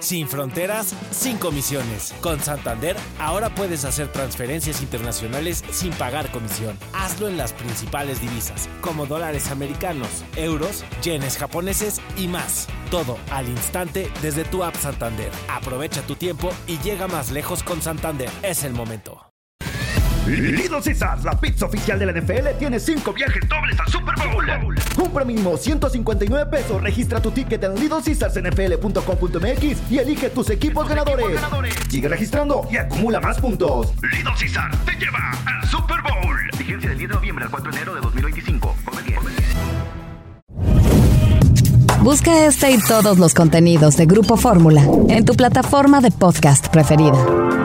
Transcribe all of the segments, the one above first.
Sin fronteras, sin comisiones. Con Santander, ahora puedes hacer transferencias internacionales sin pagar comisión. Hazlo en las principales divisas, como dólares americanos, euros, yenes japoneses y más. Todo al instante desde tu app Santander. Aprovecha tu tiempo y llega más lejos con Santander. Es el momento. Little Caesars, la pizza oficial de la NFL, tiene 5 viajes dobles al Super Bowl. Compra mínimo 159 pesos, registra tu ticket en littlecaesarsnfl.com.mx y elige tus equipos ganadores. Sigue registrando y acumula más puntos. Little Caesars te lleva al Super Bowl. Vigencia del 10 de noviembre al 4 de enero de 2025. Come bien. Busca este y todos los contenidos de Grupo Fórmula en tu plataforma de podcast preferida.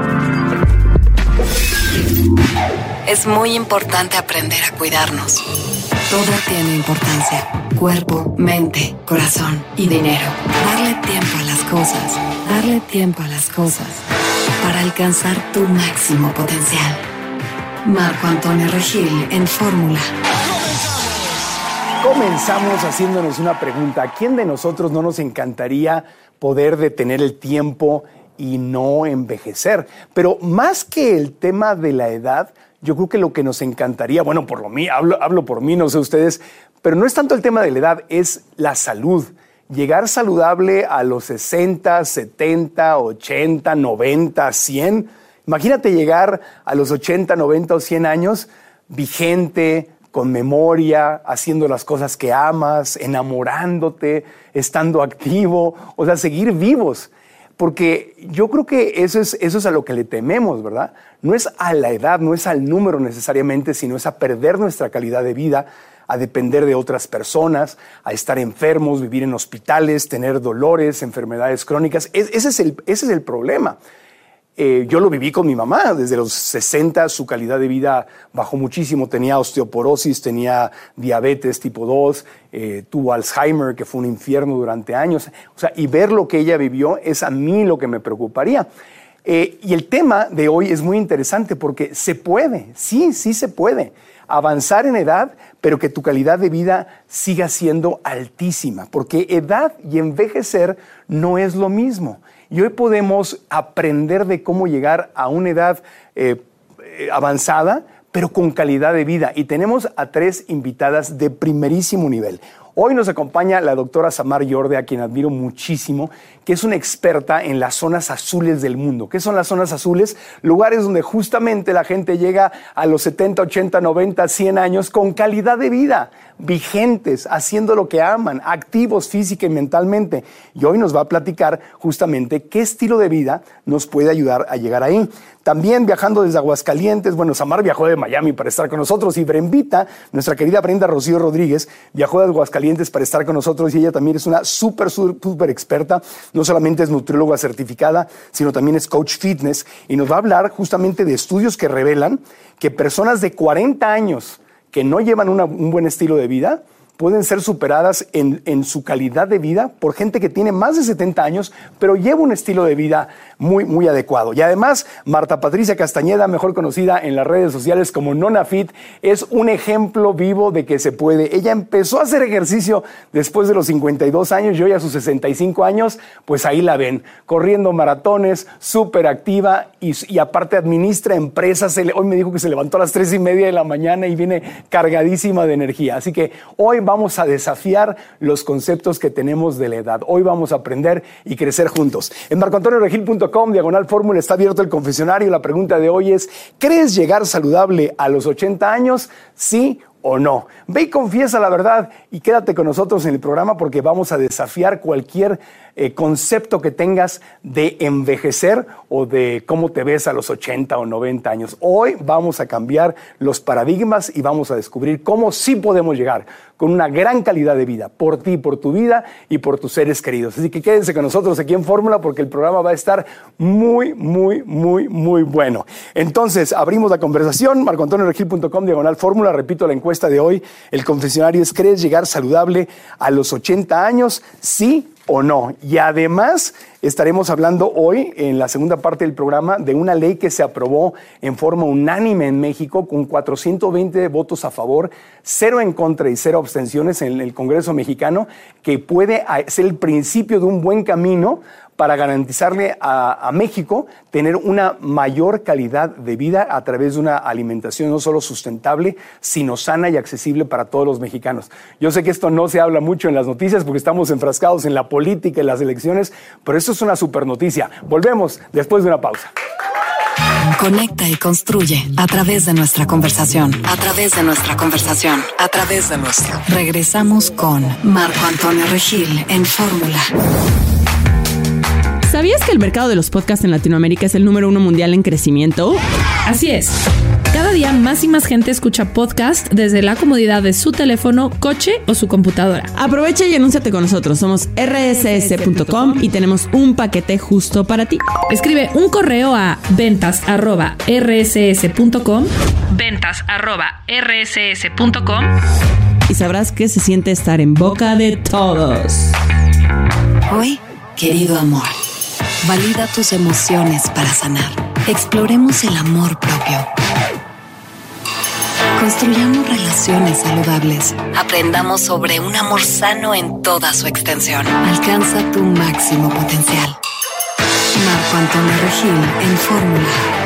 Es muy importante aprender a cuidarnos. Todo tiene importancia. Cuerpo, mente, corazón y dinero. Darle tiempo a las cosas. Darle tiempo a las cosas. Para alcanzar tu máximo potencial. Marco Antonio Regil en Fórmula. Comenzamos haciéndonos una pregunta. ¿A quién de nosotros no nos encantaría poder detener el tiempo y no envejecer? Pero más que el tema de la edad, yo creo que lo que nos encantaría, bueno, por lo mío, hablo por mí, no sé ustedes, pero no es tanto el tema de la edad, es la salud. Llegar saludable a los 60, 70, 80, 90, 100. Imagínate llegar a los 80, 90 o 100 años vigente, con memoria, haciendo las cosas que amas, enamorándote, estando activo, o sea, seguir vivos. Porque yo creo que eso es a lo que le tememos, ¿verdad? No es a la edad, no es al número necesariamente, sino es a perder nuestra calidad de vida, a depender de otras personas, a estar enfermos, vivir en hospitales, tener dolores, enfermedades crónicas. Ese es el problema. Yo lo viví con mi mamá. Desde los 60 su calidad de vida bajó muchísimo. Tenía osteoporosis, tenía diabetes tipo 2, tuvo Alzheimer, que fue un infierno durante años. O sea, y ver lo que ella vivió es a mí lo que me preocuparía. Y el tema de hoy es muy interesante porque se puede, sí se puede avanzar en edad, pero que tu calidad de vida siga siendo altísima, porque edad y envejecer no es lo mismo. Y hoy podemos aprender de cómo llegar a una edad avanzada, pero con calidad de vida. Y tenemos a 3 invitadas de primerísimo nivel. Hoy nos acompaña la doctora Samar Yorde, a quien admiro muchísimo, que es una experta en las zonas azules del mundo. ¿Qué son las zonas azules? Lugares donde justamente la gente llega a los 70, 80, 90, 100 años con calidad de vida, vigentes, haciendo lo que aman, activos física y mentalmente. Y hoy nos va a platicar justamente qué estilo de vida nos puede ayudar a llegar ahí. También viajando desde Aguascalientes, bueno, Samar viajó de Miami para estar con nosotros y Brembita, nuestra querida Brenda Rocío Rodríguez, viajó de Aguascalientes para estar con nosotros y ella también es una súper experta. No solamente es nutrióloga certificada, sino también es coach fitness y nos va a hablar justamente de estudios que revelan que personas de 40 años que no llevan un buen estilo de vida pueden ser superadas en su calidad de vida por gente que tiene más de 70 años, pero lleva un estilo de vida muy adecuado. Y además, Marta Patricia Castañeda, mejor conocida en las redes sociales como Nona Fit, es un ejemplo vivo de que se puede. Ella empezó a hacer ejercicio después de los 52 años y hoy a sus 65 años, pues ahí la ven, corriendo maratones, súper activa y aparte administra empresas. Hoy me dijo que se levantó a las 3:30 de la mañana y viene cargadísima de energía. Así que hoy vamos a desafiar los conceptos que tenemos de la edad. Hoy vamos a aprender y crecer juntos. En marcoantonioregil.com/fórmula está abierto el confesionario. La pregunta de hoy es: ¿crees llegar saludable a los 80 años? ¿Sí o no? Ve y confiesa la verdad y quédate con nosotros en el programa porque vamos a desafiar cualquier concepto que tengas de envejecer o de cómo te ves a los 80 o 90 años. Hoy vamos a cambiar los paradigmas y vamos a descubrir cómo sí podemos llegar con una gran calidad de vida por ti, por tu vida y por tus seres queridos. Así que quédense con nosotros aquí en Fórmula porque el programa va a estar muy bueno. Entonces, abrimos la conversación, marcoantonioregil.com/fórmula. Repito la encuesta de hoy. El confesionario es: ¿crees llegar saludable a los 80 años? ¿Sí o no? Y además, estaremos hablando hoy, en la segunda parte del programa, de una ley que se aprobó en forma unánime en México, con 420 votos a favor, 0 en contra y 0 abstenciones en el Congreso mexicano, que puede ser el principio de un buen camino para garantizarle a México tener una mayor calidad de vida a través de una alimentación no solo sustentable, sino sana y accesible para todos los mexicanos. Yo sé que esto no se habla mucho en las noticias porque estamos enfrascados en la política y las elecciones, pero esto es una super noticia. Volvemos después de una pausa. Conecta y construye a través de nuestra conversación. A través de nuestra conversación. A través de nuestra. Regresamos con Marco Antonio Regil en Fórmula. ¿Sabías que el mercado de los podcasts en Latinoamérica es el número 1 mundial en crecimiento? Así es. Cada día más y más gente escucha podcast desde la comodidad de su teléfono, coche o su computadora. Aprovecha y anúnciate con nosotros. Somos rss.com y tenemos un paquete justo para ti. Escribe un correo a ventas@rss.com ventas@rss.com y sabrás que se siente estar en boca de todos. Hoy, querido amor, valida tus emociones para sanar. Exploremos el amor propio. Construyamos relaciones saludables. Aprendamos sobre un amor sano en toda su extensión. Alcanza tu máximo potencial. Marco Antonio Regil en Fórmula.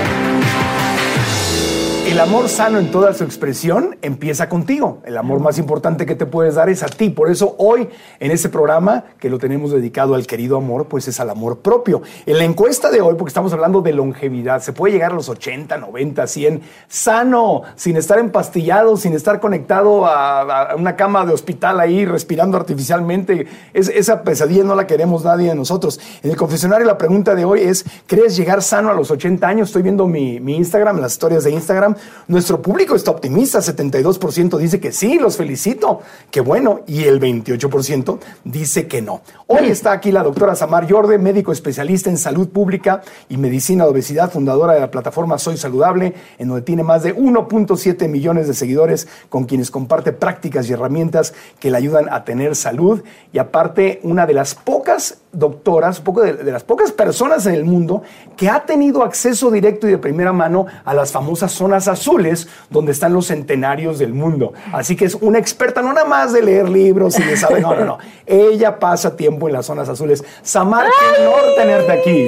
El amor sano en toda su expresión empieza contigo. El amor más importante que te puedes dar es a ti. Por eso hoy, en este programa, que lo tenemos dedicado al querido amor, pues es al amor propio. En la encuesta de hoy, porque estamos hablando de longevidad, se puede llegar a los 80, 90, 100, sano, sin estar empastillado, sin estar conectado a una cama de hospital ahí, respirando artificialmente. Esa pesadilla no la queremos nadie de nosotros. En el confesionario, la pregunta de hoy es, ¿crees llegar sano a los 80 años? Estoy viendo mi Instagram, las historias de Instagram. Nuestro público está optimista, 72% dice que sí, los felicito, qué bueno, y el 28% dice que no. Hoy está aquí la doctora Samar Yorde, médico especialista en salud pública y medicina de obesidad, fundadora de la plataforma Soy Saludable, en donde tiene más de 1.7 millones de seguidores con quienes comparte prácticas y herramientas que le ayudan a tener salud, y aparte una de las pocas doctoras, de las pocas personas en el mundo que ha tenido acceso directo y de primera mano a las famosas zonas azules donde están los centenarios del mundo. Así que es una experta no nada más de leer libros y de saber, no. Ella pasa tiempo en las zonas azules. Samar, qué honor tenerte aquí.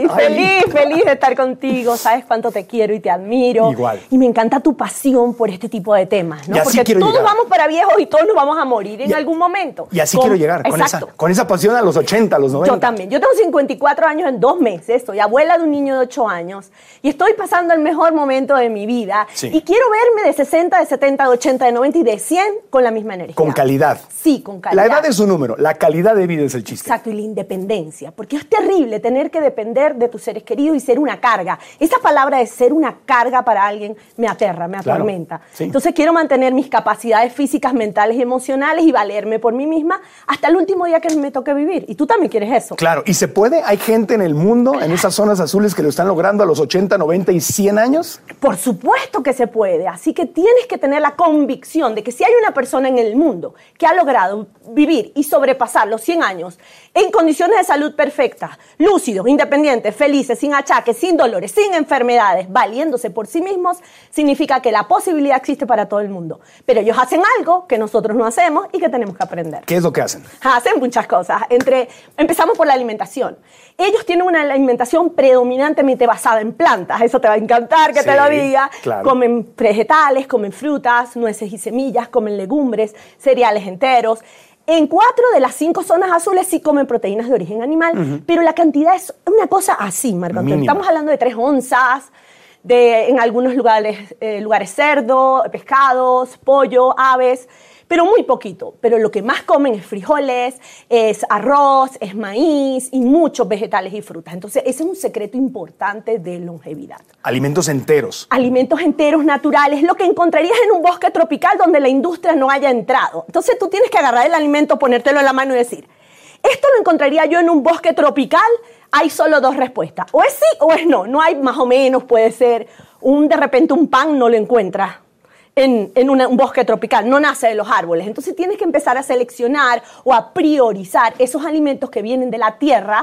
Feliz de estar contigo. Sabes cuánto te quiero y te admiro. Igual. Y me encanta tu pasión por este tipo de temas, ¿no? Porque todos vamos para viejos y todos nos vamos a morir en algún momento. Y así quiero llegar, con esa pasión a los 80, a los 90. Yo también. Yo tengo 54 años en 2 meses. Soy abuela de un niño de 8 años. Y estoy pasando el mejor momento de mi vida. Sí. Y quiero verme de 60, de 70, de 80, de 90 y de 100 con la misma energía. Con calidad. Sí, con calidad. La edad es un número, la calidad de vida es el chiste. Exacto, y la independencia. Porque es terrible tener que depender de tus seres queridos y ser una carga. Esa palabra de ser una carga para alguien me aterra, me atormenta. Claro, sí. Entonces quiero mantener mis capacidades físicas, mentales y emocionales y valerme por mí misma hasta el último día que me toque vivir. Y tú también quieres eso. Claro, y se puede, hay gente en el mundo, en esas zonas azules que lo están logrando a los 80, 90 y 100 años. Por supuesto que se puede. Así que tienes que tener la convicción de que si hay una persona en el mundo que ha logrado vivir y sobrepasar los 100 años en condiciones de salud perfectas, lúcidos, independientes, felices, sin achaques, sin dolores, sin enfermedades, valiéndose por sí mismos, significa que la posibilidad existe para todo el mundo. Pero ellos hacen algo que nosotros no hacemos y que tenemos que aprender. ¿Qué es lo que hacen? Hacen muchas cosas. Empezamos por la alimentación. Ellos tienen una alimentación predominantemente basada en plantas. Eso te va a encantar que te lo diga. Claro. Comen vegetales, comen frutas, nueces y semillas, comen legumbres, cereales enteros. En 4 de las 5 zonas azules sí comen proteínas de origen animal, pero la cantidad es una cosa así, Marco Antonio. Estamos hablando de 3 onzas, en algunos lugares cerdo, pescados, pollo, aves, pero muy poquito. Pero lo que más comen es frijoles, es arroz, es maíz y muchos vegetales y frutas. Entonces, ese es un secreto importante de longevidad. Alimentos enteros. Alimentos enteros, naturales, lo que encontrarías en un bosque tropical donde la industria no haya entrado. Entonces, tú tienes que agarrar el alimento, ponértelo en la mano y decir, ¿esto lo encontraría yo en un bosque tropical? Hay solo 2 respuestas. O es sí o es no. No hay más o menos, puede ser. De repente un pan no lo encuentras en un bosque tropical, no nace de los árboles. Entonces tienes que empezar a seleccionar o a priorizar esos alimentos que vienen de la tierra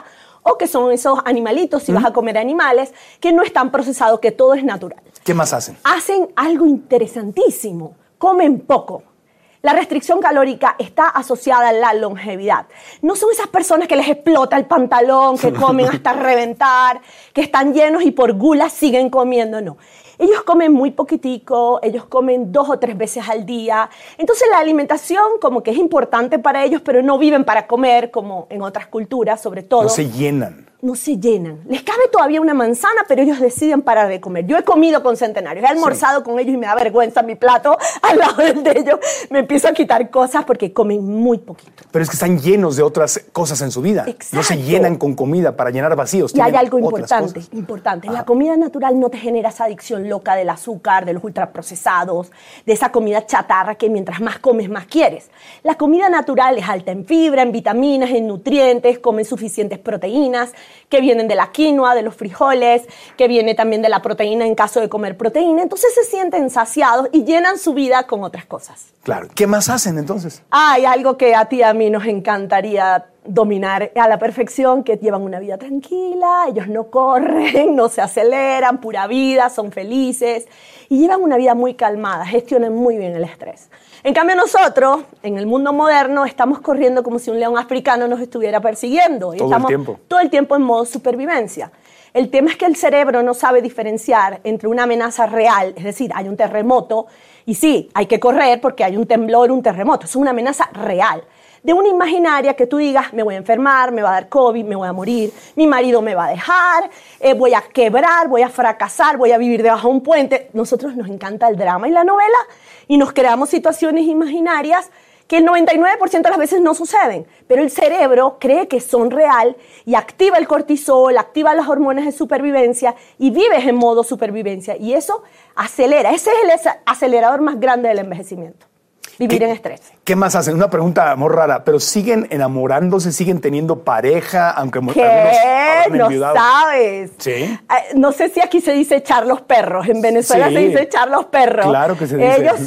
o que son esos animalitos, si vas a comer animales, que no están procesados, que todo es natural. ¿Qué más hacen? Hacen algo interesantísimo, comen poco. La restricción calórica está asociada a la longevidad. No son esas personas que les explota el pantalón, que comen hasta reventar, que están llenos y por gula siguen comiendo, no. Ellos comen muy poquitico, ellos comen 2 o 3 veces al día. Entonces la alimentación como que es importante para ellos, pero no viven para comer como en otras culturas, sobre todo. No se llenan. No se llenan. Les cabe todavía una manzana, pero ellos deciden parar de comer. Yo he comido con centenarios, he almorzado con ellos y me da vergüenza mi plato al lado del de ellos. Me empiezo a quitar cosas porque comen muy poquito. Pero es que están llenos de otras cosas en su vida. Exacto. No se llenan con comida para llenar vacíos. Y hay Tienen algo otras cosas. importante. La comida natural no te genera esa adicción loca del azúcar, de los ultraprocesados, de esa comida chatarra que mientras más comes, más quieres. La comida natural es alta en fibra, en vitaminas, en nutrientes, comen suficientes proteínas, que vienen de la quinoa, de los frijoles, que viene también de la proteína en caso de comer proteína. Entonces se sienten saciados y llenan su vida con otras cosas. Claro. ¿Qué más hacen entonces? Hay algo que a ti y a mí nos encantaría dominar a la perfección, que llevan una vida tranquila, ellos no corren, no se aceleran, pura vida, son felices y llevan una vida muy calmada, gestionan muy bien el estrés. En cambio nosotros, en el mundo moderno, estamos corriendo como si un león africano nos estuviera persiguiendo. Y estamos todo el tiempo en modo supervivencia. El tema es que el cerebro no sabe diferenciar entre una amenaza real, es decir, hay un terremoto, y sí, hay que correr porque hay un temblor, un terremoto, es una amenaza real. De una imaginaria que tú digas, me voy a enfermar, me va a dar COVID, me voy a morir, mi marido me va a dejar, voy a quebrar, voy a fracasar, voy a vivir debajo de un puente. Nosotros nos encanta el drama y la novela y nos creamos situaciones imaginarias que el 99% de las veces no suceden, pero el cerebro cree que son real y activa el cortisol, activa las hormonas de supervivencia y vives en modo supervivencia y eso acelera, ese es el acelerador más grande del envejecimiento. Vivir en estrés. ¿Qué más hacen? Una pregunta muy rara, pero ¿siguen enamorándose, siguen teniendo pareja, aunque ¿Qué? algunos No enviudados? sabes. Sí. No sé si aquí se dice echar los perros. En Venezuela Sí. se dice echar los perros. Claro que se dice. Ellos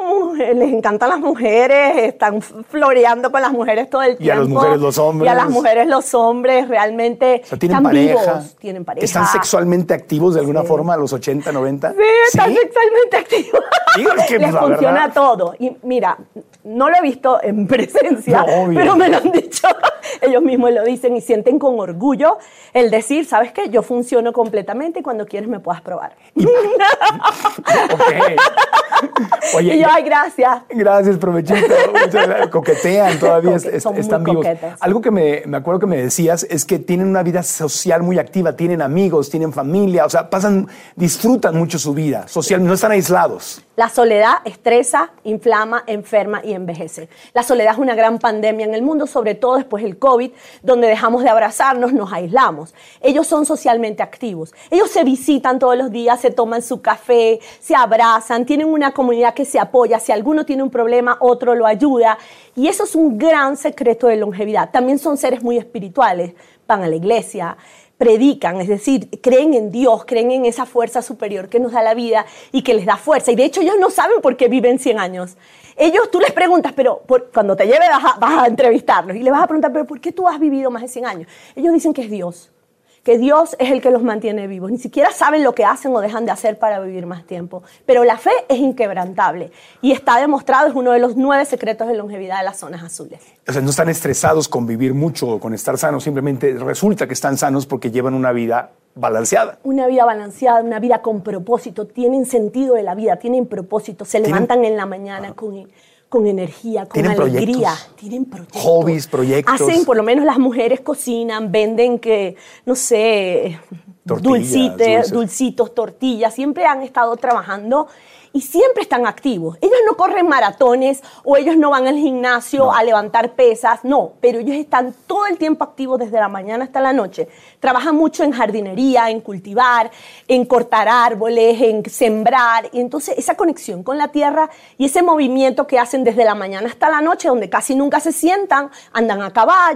les encantan las mujeres, están floreando con las mujeres todo el tiempo. Y a las mujeres los hombres. Y a las mujeres los hombres realmente O sea, ¿tienen están pareja? vivos, tienen pareja. ¿Están sexualmente activos de alguna forma a los 80, 90? Sí, están sexualmente activos. Digo, es que, les la funciona verdad. todo. Y mira, no lo he visto en presencia, No, obvio. pero me lo han dicho. Ellos mismos lo dicen y sienten con orgullo el decir, ¿sabes qué? Yo funciono completamente y cuando quieres me puedas probar. Ok. Oye, Y yo, ay, gracias. Gracias, provechito. Coquetean todavía, Son están muy vivos. coquetas. Algo que me acuerdo que me decías es que tienen una vida social muy activa, tienen amigos, tienen familia, o sea, disfrutan mucho su vida social, no están aislados. La soledad estresa, inflama, enferma y envejece. La soledad es una gran pandemia en el mundo, sobre todo después del COVID, donde dejamos de abrazarnos, nos aislamos. Ellos son socialmente activos. Ellos se visitan todos los días, se toman su café, se abrazan, tienen una comunidad que se apoya. Si alguno tiene un problema, otro lo ayuda. Y eso es un gran secreto de longevidad. También son seres muy espirituales, van a la iglesia, predican, es decir, creen en Dios, creen en esa fuerza superior que nos da la vida y que les da fuerza. Y de hecho ellos no saben por qué viven 100 años. Tú les preguntas, pero cuando te lleve vas a entrevistarlos y le vas a preguntar, pero ¿por qué tú has vivido más de 100 años? Ellos dicen que es Dios es el que los mantiene vivos. Ni siquiera saben lo que hacen o dejan de hacer para vivir más tiempo. Pero la fe es inquebrantable y está demostrado, es uno de los 9 secretos de longevidad de las zonas azules. O sea, no están estresados con vivir mucho o con estar sanos, simplemente resulta que están sanos porque llevan una vida balanceada. Una vida balanceada, una vida con propósito, tienen sentido de la vida, tienen propósito, se levantan en la mañana con energía, con alegría. Tienen proyectos. Hobbies, proyectos. Hacen, por lo menos las mujeres cocinan, venden dulcitos, tortillas. Siempre han estado trabajando y siempre están activos. Ellos no corren maratones o ellos no van al gimnasio a levantar pesas, no. Pero ellos están todo el tiempo activos desde la mañana hasta la noche. Trabajan mucho en jardinería, en cultivar, en cortar árboles, en sembrar. Y entonces esa conexión con la tierra y ese movimiento que hacen desde la mañana hasta la noche, donde casi nunca se sientan, andan a caballo,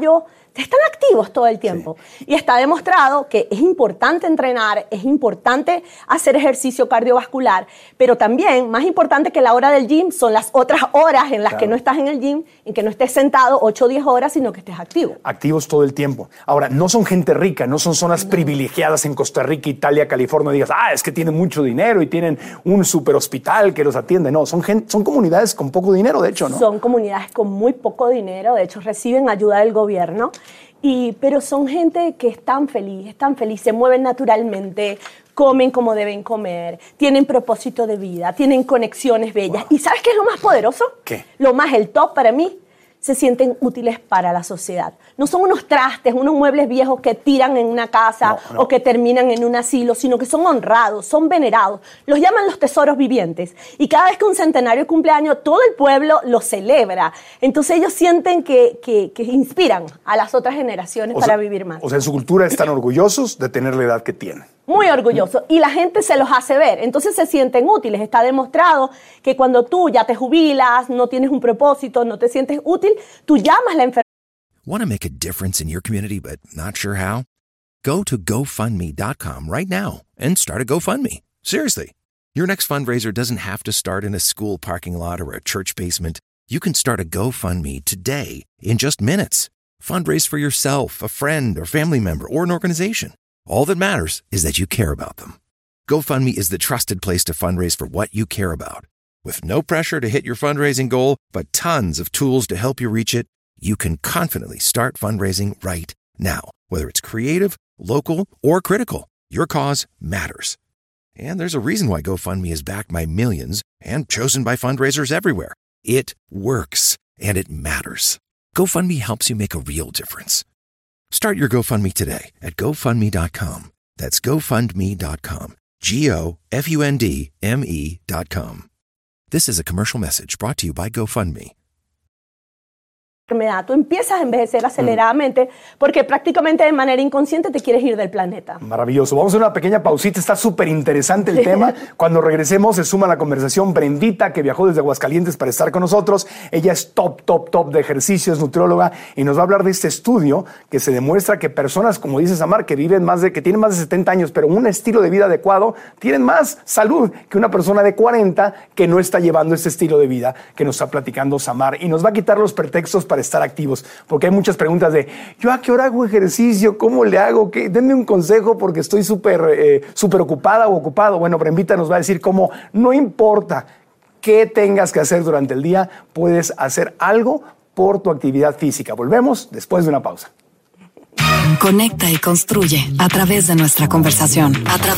están activos todo el tiempo. Sí. Y está demostrado que es importante entrenar, es importante hacer ejercicio cardiovascular, pero también, más importante que la hora del gym, son las otras horas en las que no estás en el gym, en que no estés sentado 8 o 10 horas, sino que estés activo. Activos todo el tiempo. Ahora, no son gente rica, no son zonas privilegiadas en Costa Rica, Italia, California, digas, es que tienen mucho dinero y tienen un super hospital que los atiende. No, son comunidades con poco dinero, de hecho, ¿no? Son comunidades con muy poco dinero, de hecho reciben ayuda del gobierno, pero son gente que están feliz, se mueven naturalmente, comen como deben comer, tienen propósito de vida, tienen conexiones bellas. ¿Y sabes qué es lo más poderoso? ¿Qué? Lo más, el top para mí, se sienten útiles para la sociedad. No son unos trastes, unos muebles viejos que tiran en una casa o que terminan en un asilo, sino que son honrados, son venerados. Los llaman los tesoros vivientes. Y cada vez que un centenario cumple años, todo el pueblo lo celebra. Entonces ellos sienten que inspiran a las otras generaciones para vivir más. O sea, en su cultura están orgullosos de tener la edad que tienen. Muy orgullosos. Y la gente se los hace ver. Entonces se sienten útiles. Está demostrado que cuando tú ya te jubilas, no tienes un propósito, no te sientes útil, tú llamas la enfermedad. Want to make a difference in your community but not sure how? Go to GoFundMe.com right now and start a GoFundMe. Seriously. Your next fundraiser doesn't have to start in a school parking lot or a church basement. You can start a GoFundMe today in just minutes. Fundraise for yourself, a friend or family member, or an organization. All that matters is that you care about them. GoFundMe is the trusted place to fundraise for what you care about. With no pressure to hit your fundraising goal, but tons of tools to help you reach it, you can confidently start fundraising right now. Whether it's creative, local, or critical, your cause matters. And there's a reason why GoFundMe is backed by millions and chosen by fundraisers everywhere. It works, and it matters. GoFundMe helps you make a real difference. Start your GoFundMe today at GoFundMe.com. That's GoFundMe.com. GoFundMe.com. This is a commercial message brought to you by GoFundMe. Tú empiezas a envejecer aceleradamente porque prácticamente de manera inconsciente te quieres ir del planeta. Maravilloso. Vamos a hacer una pequeña pausita. Está súper interesante el tema. Cuando regresemos se suma a la conversación Brendita, que viajó desde Aguascalientes para estar con nosotros. Ella es top de ejercicio, es nutrióloga y nos va a hablar de este estudio que se demuestra que personas, como dice Samar, que tienen más de 70 años, pero un estilo de vida adecuado, tienen más salud que una persona de 40 que no está llevando este estilo de vida que nos está platicando Samar. Y nos va a quitar los pretextos para estar activos, porque hay muchas preguntas de ¿yo a qué hora hago ejercicio? ¿Cómo le hago? Denme un consejo porque estoy súper ocupada o ocupado. Bueno, Brendita nos va a decir cómo no importa qué tengas que hacer durante el día, puedes hacer algo por tu actividad física. Volvemos después de una pausa. Conecta y construye a través de nuestra conversación.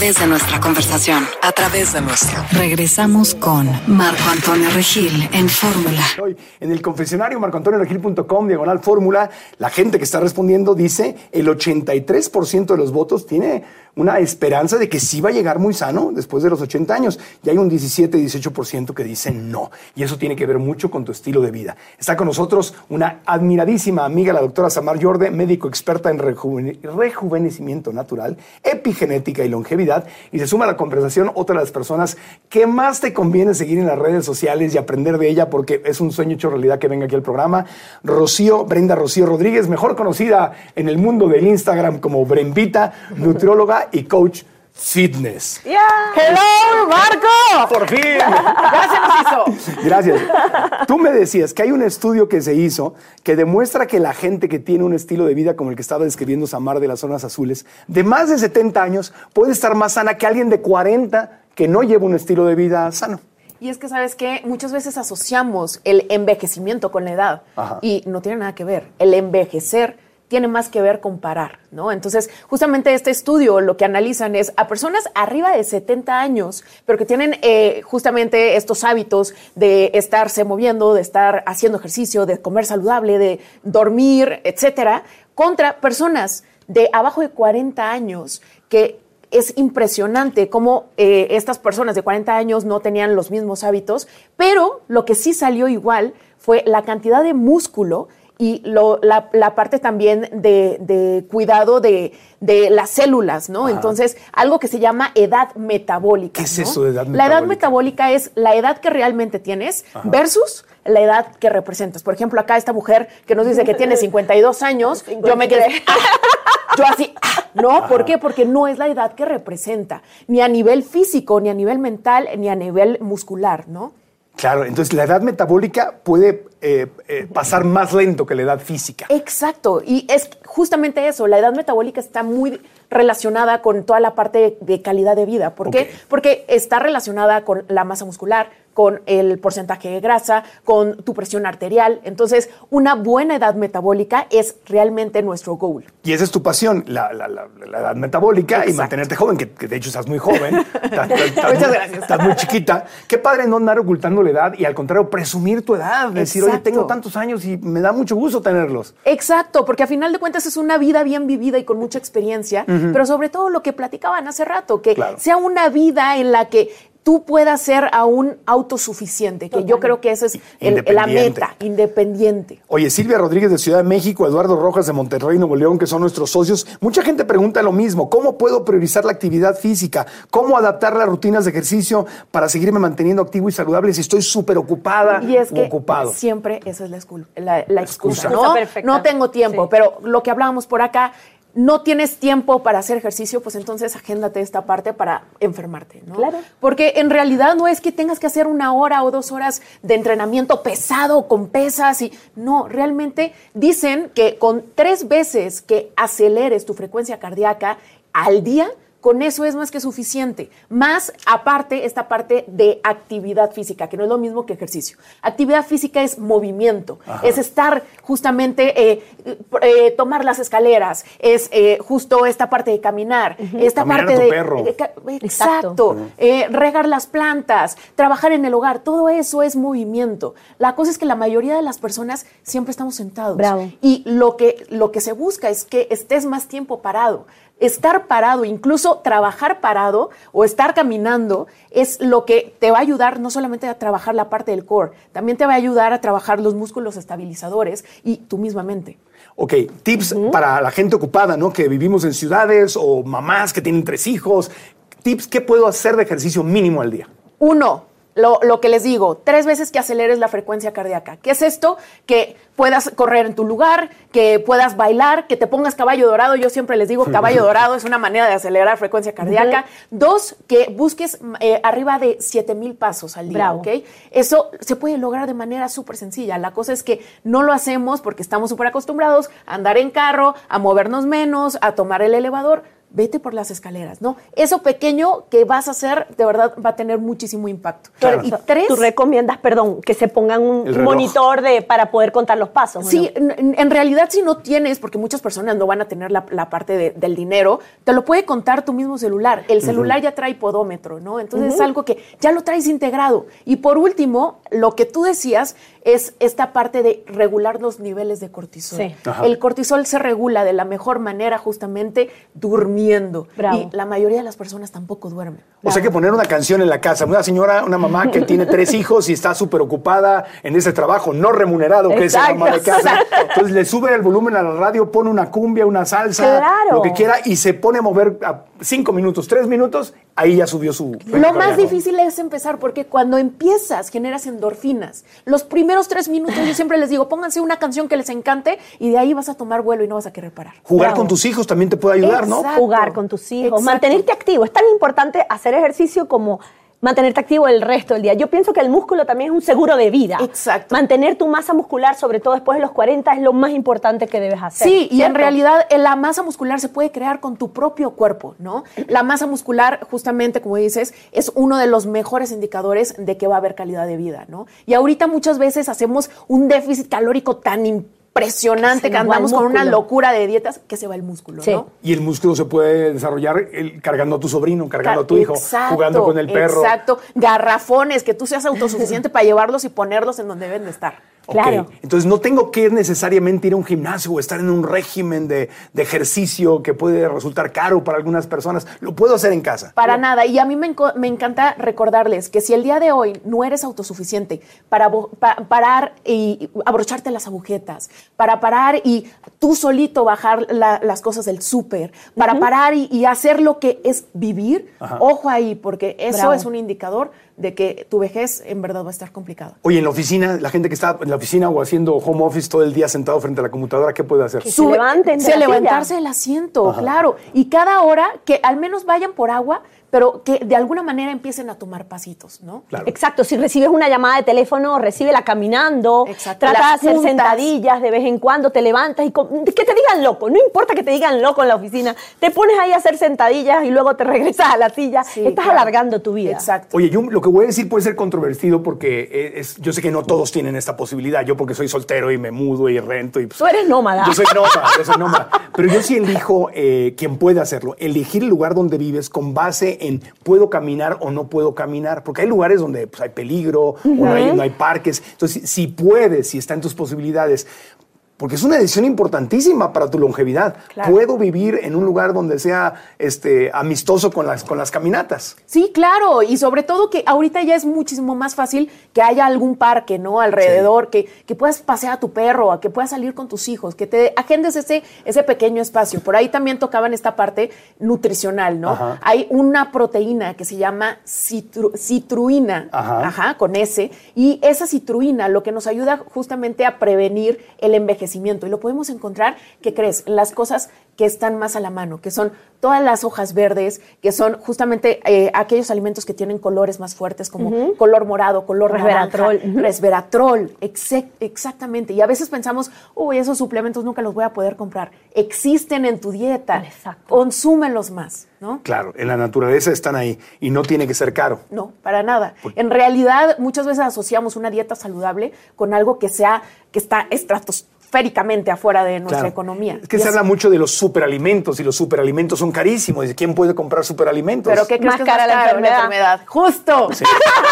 Regresamos con Marco Antonio Regil en Fórmula. Hoy en el confesionario marcoantonioregil.com/fórmula, la gente que está respondiendo dice el 83% de los votos tiene una esperanza de que sí va a llegar muy sano después de los 80 años. Y hay un 17-18% que dice no. Y eso tiene que ver mucho con tu estilo de vida. Está con nosotros una admiradísima amiga, la doctora Samar Yorde, médico experta en rejuvenecimiento natural, epigenética y longevidad. Y se suma a la conversación otra de las personas que más te conviene seguir en las redes sociales y aprender de ella, porque es un sueño hecho realidad que venga aquí al programa. Brenda Rocío Rodríguez, mejor conocida en el mundo del Instagram como Brembita, nutrióloga y coach fitness. Yeah. ¡Hello, Marco! ¡Por fin! ¡Ya se nos hizo! Gracias. Tú me decías que hay un estudio que se hizo que demuestra que la gente que tiene un estilo de vida como el que estaba describiendo Samar de las zonas azules, de más de 70 años, puede estar más sana que alguien de 40 que no lleva un estilo de vida sano. Y es que, ¿sabes qué? Muchas veces asociamos el envejecimiento con la edad. Ajá. Y no tiene nada que ver. El envejecer tiene más que ver con parar, ¿no? Entonces, justamente este estudio lo que analizan es a personas arriba de 70 años, pero que tienen justamente estos hábitos de estarse moviendo, de estar haciendo ejercicio, de comer saludable, de dormir, etcétera, contra personas de abajo de 40 años que es impresionante cómo estas personas de 40 años no tenían los mismos hábitos, pero lo que sí salió igual fue la cantidad de músculo y la parte también de cuidado de las células, ¿no? Ajá. Entonces, algo que se llama edad metabólica. ¿Qué es ¿no? eso de edad La edad metabólica? metabólica es la edad que realmente tienes versus la edad que representas. Por ejemplo, acá esta mujer que nos dice que tiene 52 años, yo me quedé... Yo así, ¿no? ¿Por qué? Porque no es la edad que representa, ni a nivel físico, ni a nivel mental, ni a nivel muscular, ¿no? Claro, entonces la edad metabólica puede pasar más lento que la edad física. Exacto, y es justamente eso, la edad metabólica está muy relacionada con toda la parte de calidad de vida. ¿Por qué? Porque está relacionada con la masa muscular, con el porcentaje de grasa, con tu presión arterial. Entonces, una buena edad metabólica es realmente nuestro goal. Y esa es tu pasión, la edad metabólica. Exacto. Y mantenerte joven, que de hecho estás muy joven. Muchas gracias. Estás muy chiquita. Qué padre no andar ocultando la edad y al contrario, presumir tu edad. Decir, oye, tengo tantos años y me da mucho gusto tenerlos. Exacto, porque a final de cuentas es una vida bien vivida y con mucha experiencia, pero sobre todo lo que platicaban hace rato, que sea una vida en la que tú puedas ser aún autosuficiente, que yo creo que esa es la meta, independiente. Oye, Silvia Rodríguez de Ciudad de México, Eduardo Rojas de Monterrey, Nuevo León, que son nuestros socios. Mucha gente pregunta lo mismo. ¿Cómo puedo priorizar la actividad física? ¿Cómo adaptar las rutinas de ejercicio para seguirme manteniendo activo y saludable si estoy súper ocupada y es que ocupado? Siempre esa es la excusa. Perfecta. No tengo tiempo, pero lo que hablábamos por acá, no tienes tiempo para hacer ejercicio, pues entonces agéndate esta parte para enfermarte, ¿no? Claro. Porque en realidad no es que tengas que hacer 1 hora o 2 horas de entrenamiento pesado con pesas y no, realmente dicen que con 3 veces que aceleres tu frecuencia cardíaca al día, con eso es más que suficiente. Más aparte, esta parte de actividad física, que no es lo mismo que ejercicio. Actividad física es movimiento, es estar justamente, tomar las escaleras, es justo esta parte de caminar, esta Caminar parte a tu de... perro. Exacto. Regar las plantas, trabajar en el hogar, todo eso es movimiento. La cosa es que la mayoría de las personas siempre estamos sentados. Bravo. Y lo que se busca es que estés más tiempo parado. Estar parado, incluso trabajar parado o estar caminando es lo que te va a ayudar no solamente a trabajar la parte del core, también te va a ayudar a trabajar los músculos estabilizadores y tu misma mente. Ok, tips para la gente ocupada, ¿no? Que vivimos en ciudades o mamás que tienen 3 hijos. Tips, ¿qué puedo hacer de ejercicio mínimo al día? 1, lo que les digo, 3 veces que aceleres la frecuencia cardíaca. ¿Qué es esto? Que puedas correr en tu lugar, que puedas bailar, que te pongas caballo dorado. Yo siempre les digo, caballo dorado es una manera de acelerar frecuencia cardíaca. 2, que busques arriba de 7,000 pasos al día. Bravo. ¿Ok? Eso se puede lograr de manera súper sencilla. La cosa es que no lo hacemos porque estamos súper acostumbrados a andar en carro, a movernos menos, a tomar el elevador. Vete por las escaleras, ¿no? Eso pequeño que vas a hacer, de verdad, va a tener muchísimo impacto. Claro. Y 3... ¿Tú recomiendas, que se pongan El un reloj. monitor para poder contar los pasos? ¿o Sí, no? en realidad si no tienes, porque muchas personas no van a tener la parte del dinero, te lo puede contar tu mismo celular. El celular ya trae podómetro, ¿no? Entonces es algo que ya lo traes integrado. Y por último, lo que tú decías es esta parte de regular los niveles de cortisol. Sí. Ajá. El cortisol se regula de la mejor manera justamente durmiendo. Bravo. Y la mayoría de las personas tampoco duermen. O sea que poner una canción en la casa. Una señora, una mamá que tiene 3 hijos y está súper ocupada en ese trabajo no remunerado que es el Exacto, mamá de casa. exacto. Entonces le sube el volumen a la radio, pone una cumbia, una salsa, Claro. lo que quiera y se pone a mover a 5 minutos, 3 minutos, ahí ya subió su... Lo más difícil es empezar porque cuando empiezas generas endorfinas. Los primeros 3 minutos yo siempre les digo, pónganse una canción que les encante y de ahí vas a tomar vuelo y no vas a querer parar. Jugar Bravo. con tus hijos también te puede ayudar, ¿no? Exacto. Jugar con tus hijos, Exacto. mantenerte activo. Es tan importante hacer ejercicio como mantenerte activo el resto del día. Yo pienso que el músculo también es un seguro de vida. Exacto. Mantener tu masa muscular, sobre todo después de los 40, es lo más importante que debes hacer. Sí, y en ¿cierto? realidad la masa muscular se puede crear con tu propio cuerpo, ¿no? La masa muscular, justamente como dices, es uno de los mejores indicadores de que va a haber calidad de vida, ¿no? Y ahorita muchas veces hacemos un déficit calórico tan impresionante Se que nos va el andamos con una músculo. locura de dietas que se va el músculo, Sí. ¿no? Y el músculo se puede desarrollar cargando a tu sobrino, cargando a tu hijo, Exacto, jugando con el perro. Exacto. Garrafones, que tú seas autosuficiente para llevarlos y ponerlos en donde deben de estar. Claro. Entonces no tengo que necesariamente ir a un gimnasio o estar en un régimen de ejercicio que puede resultar caro para algunas personas. Lo puedo hacer en casa. Para nada. Y a mí me encanta recordarles que si el día de hoy no eres autosuficiente para parar y abrocharte las agujetas, para parar y tú solito bajar las cosas del súper, para parar y hacer lo que es vivir, ojo ahí, porque eso es un indicador de que tu vejez en verdad va a estar complicada. Oye, en la oficina, la gente que está en la oficina o haciendo home office todo el día sentado frente a la computadora, ¿qué puede hacer? Que se levanten de la levantarse silla. del asiento, claro. Y cada hora que al menos vayan por agua, pero que de alguna manera empiecen a tomar pasitos, ¿no? Claro. Exacto, si recibes una llamada de teléfono, recíbela caminando, Exacto. trata de Las hacer juntas. sentadillas de vez en cuando, te levantas y que te digan loco, no importa que te digan loco en la oficina, te pones ahí a hacer sentadillas y luego te regresas a la silla, Sí, estás claro. alargando tu vida. Exacto. Oye, yo lo que voy a decir puede ser controvertido porque yo sé que no todos tienen esta posibilidad. Yo porque soy soltero y me mudo y rento. Y, pues, Tú eres nómada. Yo soy nómada. Pero yo sí elijo quien puede hacerlo. Elegir el lugar donde vives con base en puedo caminar o no puedo caminar. Porque hay lugares donde pues, hay peligro o no hay parques. Entonces, si puedes, si está en tus posibilidades. Porque es una decisión importantísima para tu longevidad. Claro. Puedo vivir en un lugar donde sea amistoso con las caminatas. Sí, claro, y sobre todo que ahorita ya es muchísimo más fácil que haya algún parque, ¿no? Alrededor, que puedas pasear a tu perro, que puedas salir con tus hijos, que te agendes ese pequeño espacio. Por ahí también tocaban esta parte nutricional, ¿no? Ajá. Hay una proteína que se llama citruina, con S, y esa citruina lo que nos ayuda justamente a prevenir el envejecimiento. Y lo podemos encontrar, ¿qué crees? En las cosas que están más a la mano, que son todas las hojas verdes, que son justamente aquellos alimentos que tienen colores más fuertes, como color morado, color Resveratrol. naranja, resveratrol, exactamente. Y a veces pensamos, esos suplementos nunca los voy a poder comprar. Existen en tu dieta. Exacto. Consúmelos más, ¿no? Claro, en la naturaleza están ahí y no tiene que ser caro. No, para nada. En realidad, muchas veces asociamos una dieta saludable con algo que está estratosféricamente afuera de nuestra economía. Es que se habla mucho de los superalimentos y los superalimentos son carísimos. ¿Y quién puede comprar superalimentos? ¿Pero qué crees Más que es cara la caro? enfermedad. Justo. Sí.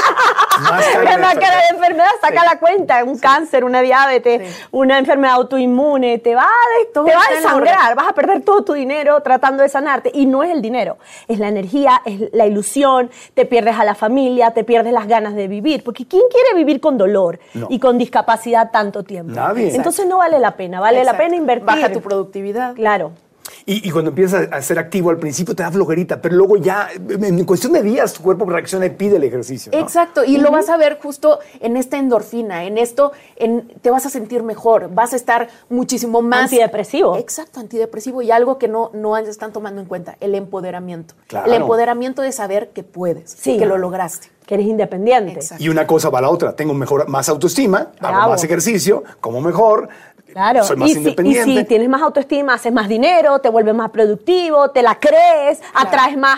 Más cara Una la cara de enfermedad, saca la cuenta, un cáncer, una diabetes, una enfermedad autoinmune, te va a desangrar, vas a perder todo tu dinero tratando de sanarte. Y no es el dinero, es la energía, es la ilusión, te pierdes a la familia, te pierdes las ganas de vivir. Porque ¿quién quiere vivir con dolor y con discapacidad tanto tiempo? Nadie. Entonces no vale la pena, vale la pena invertir. Baja tu productividad. Claro. Y cuando empiezas a ser activo al principio te da flojerita, pero luego ya en cuestión de días tu cuerpo reacciona y pide el ejercicio, ¿no? Exacto, y lo vas a ver justo en esta endorfina, te vas a sentir mejor, vas a estar muchísimo más... Antidepresivo. Exacto, antidepresivo, y algo que no están tomando en cuenta, el empoderamiento. Claro. El empoderamiento de saber que puedes, que lo lograste. Que eres independiente. Exacto. Y una cosa va a la otra. Tengo más autoestima, hago más ejercicio, como mejor, Claro, soy más independiente. Y si tienes más autoestima, haces más dinero, te vuelves más productivo, te la crees, atraes más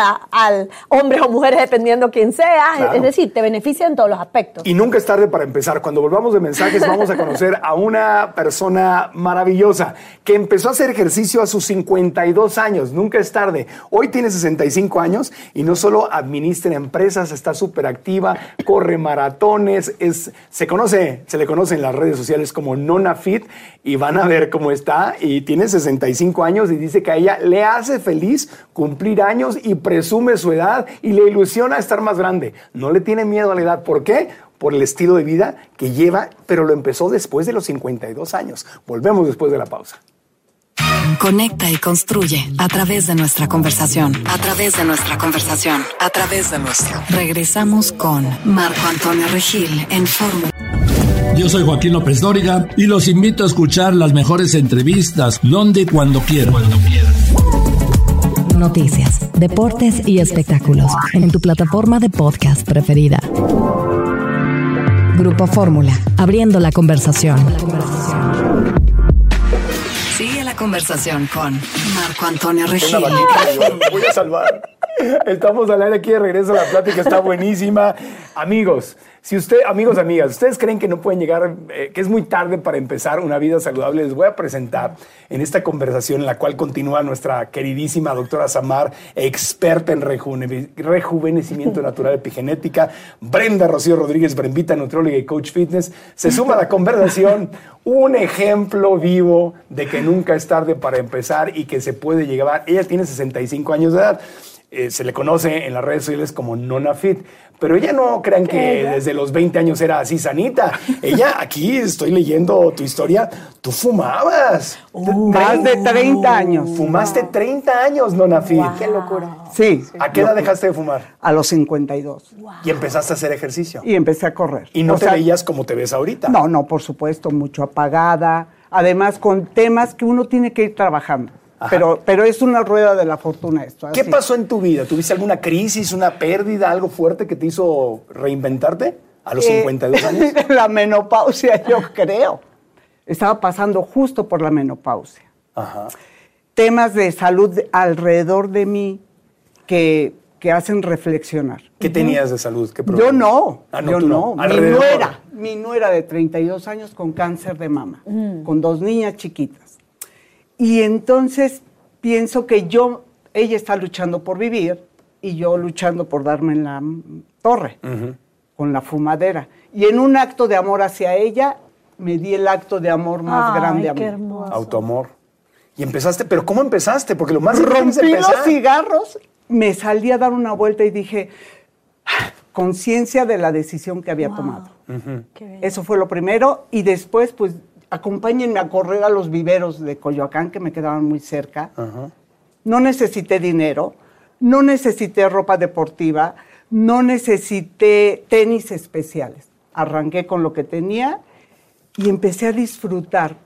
a hombres o mujeres dependiendo quién seas. Claro. Es decir, te beneficia en todos los aspectos. Y nunca es tarde para empezar. Cuando volvamos de mensajes vamos a conocer a una persona maravillosa que empezó a hacer ejercicio a sus 52 años. Nunca es tarde. Hoy tiene 65 años y no solo administra empresas, está súper activa, corre maratones, se le conoce en las redes sociales como Nona Fit y van a ver cómo está y tiene 65 años y dice que a ella le hace feliz cumplir años y presume su edad y le ilusiona estar más grande. No le tiene miedo a la edad. ¿Por qué? Por el estilo de vida que lleva, pero lo empezó después de los 52 años. Volvemos después de la pausa. Conecta y construye a través de nuestra conversación. A través de nuestra conversación. A través de nuestro. Regresamos con Marco Antonio Regil en Fórmula. Yo soy Joaquín López Dóriga y los invito a escuchar las mejores entrevistas donde y cuando quieran. Noticias, deportes y espectáculos en tu plataforma de podcast preferida. Grupo Fórmula, abriendo la conversación. Sigue la conversación con Marco Antonio Regil. Voy a salvar. Estamos al aire aquí de regreso, la plática está buenísima. Amigos, amigas, ¿ustedes creen que no pueden llegar, que es muy tarde para empezar una vida saludable? Les voy a presentar en esta conversación en la cual continúa nuestra queridísima doctora Samar, experta en rejuvenecimiento natural epigenética, Brenda Rocío Rodríguez, Brembita, nutrióloga y coach fitness. Se suma a la conversación un ejemplo vivo de que nunca es tarde para empezar y que se puede llegar. Ella tiene 65 años de edad. Se le conoce en las redes sociales como Nona Fit, pero ella no crean que desde los 20 años era así sanita. Ella, aquí estoy leyendo tu historia, tú fumabas. Más de 30 años. Fumaste 30 años, Nona Fit. Wow. Qué locura. Sí. ¿A qué edad dejaste de fumar? A los 52. Wow. Y empezaste a hacer ejercicio. Y empecé a correr. ¿Y no te veías como te ves ahorita? No, por supuesto, mucho apagada. Además, con temas que uno tiene que ir trabajando. Pero es una rueda de la fortuna esto. ¿Qué pasó en tu vida? ¿Tuviste alguna crisis, una pérdida, algo fuerte que te hizo reinventarte a los 52 años? La menopausia, yo creo. Estaba pasando justo por la menopausia. Ajá. Temas de salud alrededor de mí que hacen reflexionar. ¿Qué tenías de salud? ¿Qué Yo no. Yo no. Mi nuera de 32 años con cáncer de mama, con 2 niñas chiquitas. Y entonces pienso que ella está luchando por vivir y yo luchando por darme en la torre, con la fumadera. Y en un acto de amor hacia ella, me di el acto de amor más grande a mí. Qué hermoso. Autoamor. Y empezaste, ¿pero cómo empezaste? Porque lo más difícil es rompí empezar. los cigarros, me salí a dar una vuelta y dije, conciencia de la decisión que había tomado. Eso fue lo primero. Y después, pues, acompáñenme a correr a los viveros de Coyoacán, que me quedaban muy cerca. No necesité dinero, no necesité ropa deportiva, no necesité tenis especiales. Arranqué con lo que tenía y empecé a disfrutar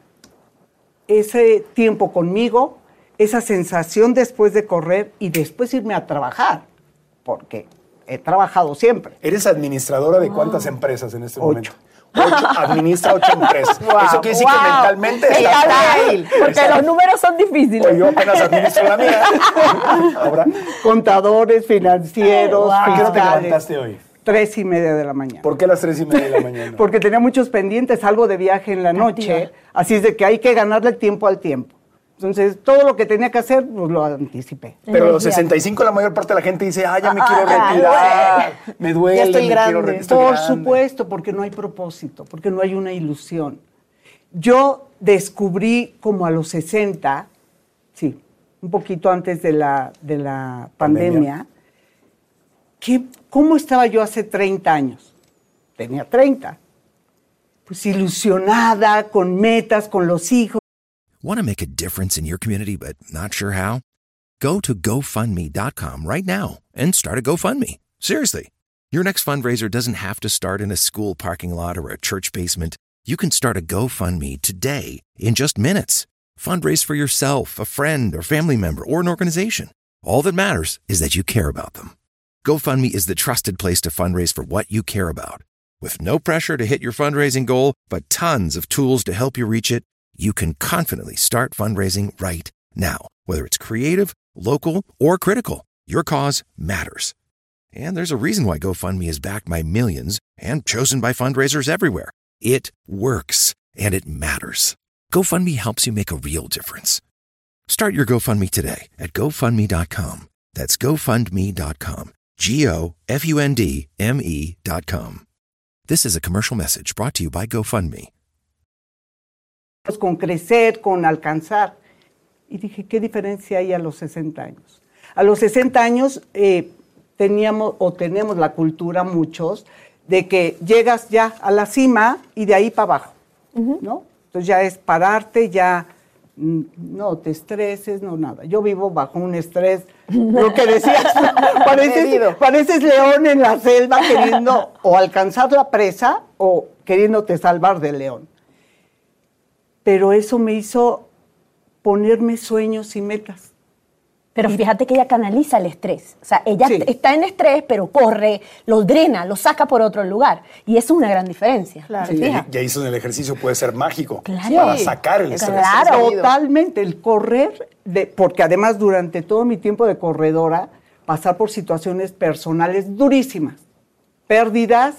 ese tiempo conmigo, esa sensación después de correr y después irme a trabajar, porque he trabajado siempre. ¿Eres administradora de cuántas empresas en este momento? 8. Administra 8 empresas. Eso quiere decir que mentalmente está ahí. Porque los números son difíciles. Pues yo apenas administro la mía. Ahora, contadores, financieros, ¿a qué hora te fiscales. levantaste hoy? 3:30 de la mañana. ¿Por qué las 3:30 de la mañana? Porque tenía muchos pendientes, algo de viaje en la noche, así es de que hay que ganarle tiempo al tiempo. Entonces, todo lo que tenía que hacer, pues lo anticipé. Pero a los 65 la mayor parte de la gente dice, ya me quiero retirar, me duele, ya estoy grande. quiero retirar. Por supuesto, porque no hay propósito, porque no hay una ilusión. Yo descubrí como a los 60, sí, un poquito antes de la pandemia, ¿cómo estaba yo hace 30 años? Tenía 30. Pues ilusionada, con metas, con los hijos. Want to make a difference in your community but not sure how? Go to GoFundMe.com right now and start a GoFundMe. Seriously. Your next fundraiser doesn't have to start in a school parking lot or a church basement. You can start a GoFundMe today in just minutes. Fundraise for yourself, a friend, or family member, or an organization. All that matters is that you care about them. GoFundMe is the trusted place to fundraise for what you care about. With no pressure to hit your fundraising goal, but tons of tools to help you reach it, you can confidently start fundraising right now. Whether it's creative, local, or critical, your cause matters. And there's a reason why GoFundMe is backed by millions and chosen by fundraisers everywhere. It works, and it matters. GoFundMe helps you make a real difference. Start your GoFundMe today at GoFundMe.com. That's GoFundMe.com. GoFundMe.com. This is a commercial message brought to you by GoFundMe. Con crecer, con alcanzar. Y dije, ¿qué diferencia hay a los 60 años? A los 60 años tenemos la cultura, muchos, de que llegas ya a la cima y de ahí para abajo, ¿no? Entonces ya es pararte, ya no te estreses, no nada. Yo vivo bajo un estrés, lo que decías, pareces león en la selva queriendo o alcanzar la presa o queriéndote salvar del león. Pero eso me hizo ponerme sueños y metas. Pero fíjate que ella canaliza el estrés. O sea, ella está en estrés, pero corre, lo drena, lo saca por otro lugar. Y eso es una gran diferencia. Claro. Y ahí es donde el ejercicio puede ser mágico. Claro. Para sacar el estrés. Claro. Totalmente. El correr, porque además durante todo mi tiempo de corredora pasar por situaciones personales durísimas, pérdidas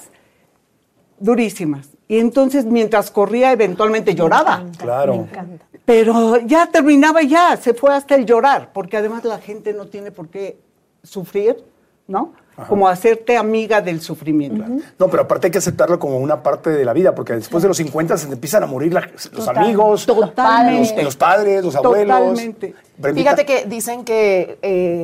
durísimas. Y entonces, mientras corría, eventualmente lloraba. Claro. Me encanta. Pero ya terminaba ya, se fue hasta el llorar, porque además la gente no tiene por qué sufrir, ¿no? Ajá. Como hacerte amiga del sufrimiento. No, pero aparte hay que aceptarlo como una parte de la vida, porque después de los 50 se te empisan a morir los amigos, Totalmente. los padres, los abuelos. Totalmente. Brendita. Fíjate que dicen que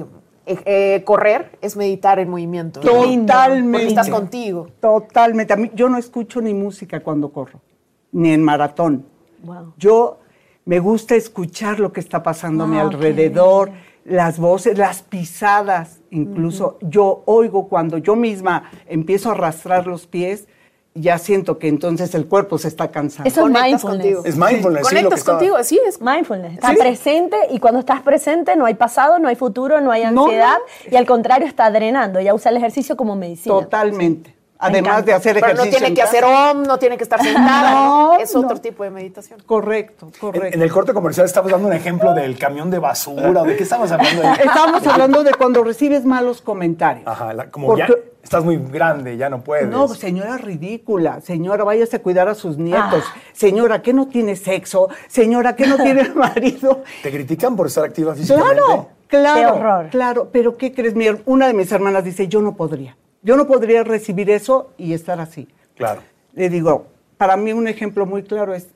correr es meditar en movimiento. Totalmente. Porque estás contigo. Totalmente. A mí, yo no escucho ni música cuando corro, ni en maratón. Wow. Yo me gusta escuchar lo que está pasando a mi alrededor, las voces, las pisadas, incluso. Yo oigo cuando yo misma empiezo a arrastrar los pies, ya siento que entonces el cuerpo se está cansando. Eso es Conectas mindfulness. contigo. Es mindfulness, sí, lo que Conectas estaba- contigo, sí, es Mindfulness. Estás Sí. presente y cuando estás presente no hay pasado, no hay futuro, no hay No, ansiedad no. y al contrario está drenando. Ya usa el ejercicio como medicina. Totalmente. Además encanta. de hacer Pero ejercicio. no tiene en que casa. hacer no tiene que estar sentada. No, Es otro no. tipo de meditación. Correcto, correcto. En el corte comercial estabas dando un ejemplo del camión de basura, ¿o de qué estabas hablando ahí? Estábamos hablando de cuando recibes malos comentarios. Ajá, como Porque- ya estás muy grande, ya no puedes. No, señora ridícula, señora, váyase a cuidar a sus nietos, señora, ¿qué no tiene sexo? Señora, ¿qué no tiene marido? ¿Te critican por estar activa físicamente? Claro, Qué claro, horror. claro, pero ¿qué crees? Una de mis hermanas dice, yo no podría recibir eso y estar así. Claro. Le digo, para mí un ejemplo muy claro es,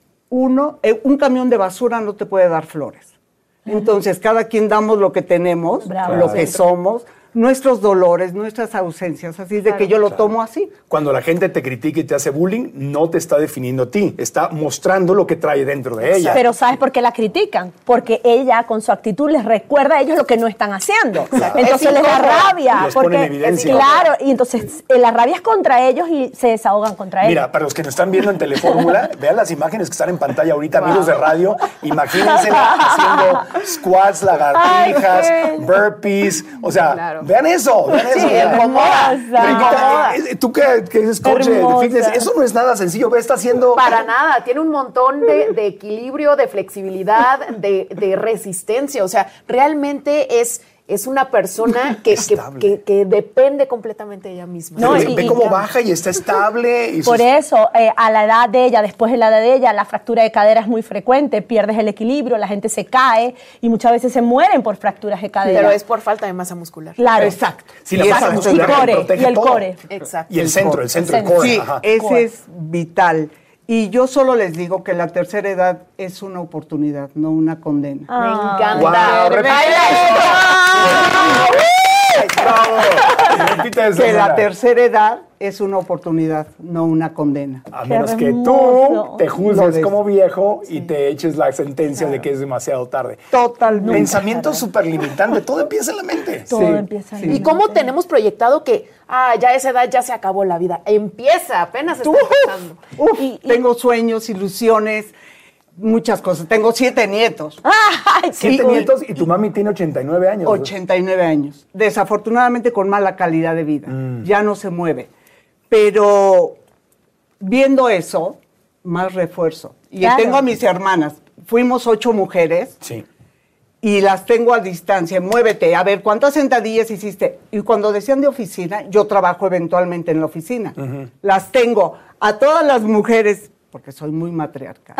un camión de basura no te puede dar flores. Entonces, cada quien damos lo que tenemos, Bravo. lo que somos, nuestros dolores, nuestras ausencias, así es de que yo lo tomo así. Cuando la gente te critica y te hace bullying, no te está definiendo a ti, está mostrando lo que trae dentro de ella. Pero ¿sabes por qué la critican? Porque ella con su actitud les recuerda a ellos lo que no están haciendo. Claro. Entonces Es les da incómodo. rabia. Los pone porque, en evidencia. Claro, y entonces la rabia es contra ellos y se desahogan contra ellos. Mira, para los que nos están viendo en Telefórmula, vean las imágenes que están en pantalla ahorita, amigos de radio. Imagínense haciendo squats, lagartijas, Ay, qué- burpees. O sea, Claro. vean eso, vean eso. Sí, O sea, hermosa. Brendita, tú que eres coach de Hermosa. fitness, eso no es nada sencillo. Ve, está haciendo... Para nada, tiene un montón de equilibrio, de flexibilidad, de resistencia. O sea, realmente es una persona que depende completamente de ella misma. No, Ve y- cómo y- baja y está estable. Y Por sus- eso, a la edad de ella, después de la edad de ella, la fractura de cadera es muy frecuente, pierdes el equilibrio, la gente se cae y muchas veces se mueren por fracturas de cadera. Pero es por falta de masa muscular. Claro. Exacto. Sí, la Y masa esa- muscular y core, protege y el todo. core. Exacto. Y el centro, el core. Sí, Ajá. ese es vital. Y yo solo les digo que la tercera edad es una oportunidad, no una condena. Me encanta. Guau, Bravo. Repite eso, Que la Sara. tercera edad es una oportunidad, no una condena. A Qué menos que tú hermoso. te juzgues Lo como viejo y te eches la sentencia de que es demasiado tarde. Totalmente. Pensamiento súper limitante. Todo empieza en la mente. Todo Sí, empieza sí. ahí. ¿Y cómo tenemos proyectado que, ya a esa edad ya se acabó la vida? Empieza, apenas está empezando. Uf, tengo sueños, ilusiones, muchas cosas. Tengo 7 nietos. Ay, 7 nietos y tu mami tiene 89 años. 89 años. Desafortunadamente con mala calidad de vida. Ya no se mueve. Pero viendo eso, más refuerzo. Y Claro. tengo a mis hermanas. Fuimos 8 mujeres Sí. y las tengo a distancia. Muévete, a ver, ¿cuántas sentadillas hiciste? Y cuando decían de oficina, yo trabajo eventualmente en la oficina. Las tengo a todas las mujeres, porque soy muy matriarcal.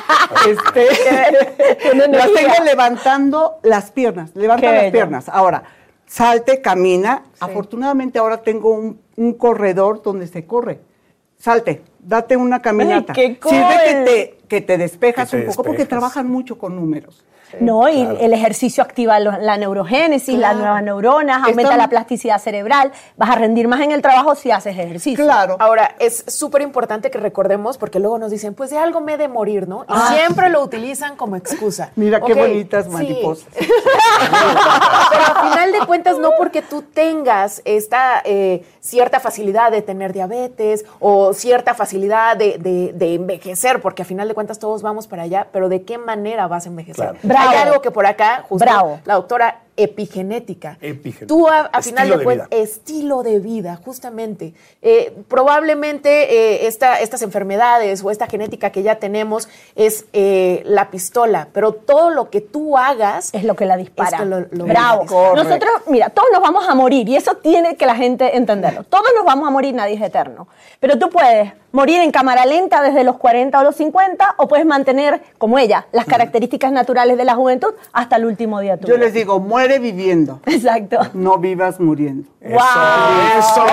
Las tengo levantando las piernas, levanta Qué las bello. piernas. Ahora, salte, camina. Afortunadamente ahora tengo un corredor donde se corre. Salte, date una caminata. ¡Ay, qué cool! Sirve que te despejas Que te un poco porque despejas. trabajan mucho con números. No, y el ejercicio activa la neurogénesis, las nuevas neuronas, aumenta Están- la plasticidad cerebral, vas a rendir más en el trabajo si haces ejercicio. Claro. Ahora, es súper importante que recordemos, porque luego nos dicen, pues de algo me he de morir, ¿no? Y siempre lo utilizan como excusa. Mira qué Ok, bonitas sí. mariposas. Pero al final de cuentas, no porque tú tengas esta cierta facilidad de tener diabetes o cierta facilidad de envejecer, porque al final de cuentas todos vamos para allá, pero ¿de qué manera vas a envejecer? Claro. Bravo. Hay algo que por acá, justo Bravo. la doctora epigenética. Tú a final de cuentas, estilo de vida, justamente. Probablemente estas enfermedades o esta genética que ya tenemos es la pistola, pero todo lo que tú hagas es lo que la dispara. Bravo. Nosotros, mira, todos nos vamos a morir y eso tiene que la gente entenderlo. Todos nos vamos a morir, nadie es eterno. Pero tú puedes morir en cámara lenta desde los 40 o los 50 o puedes mantener, como ella, las características naturales de la juventud hasta el último día tuyo. Yo les digo, muere viviendo. Exacto. No vivas muriendo. ¡Wow! ¡Eso!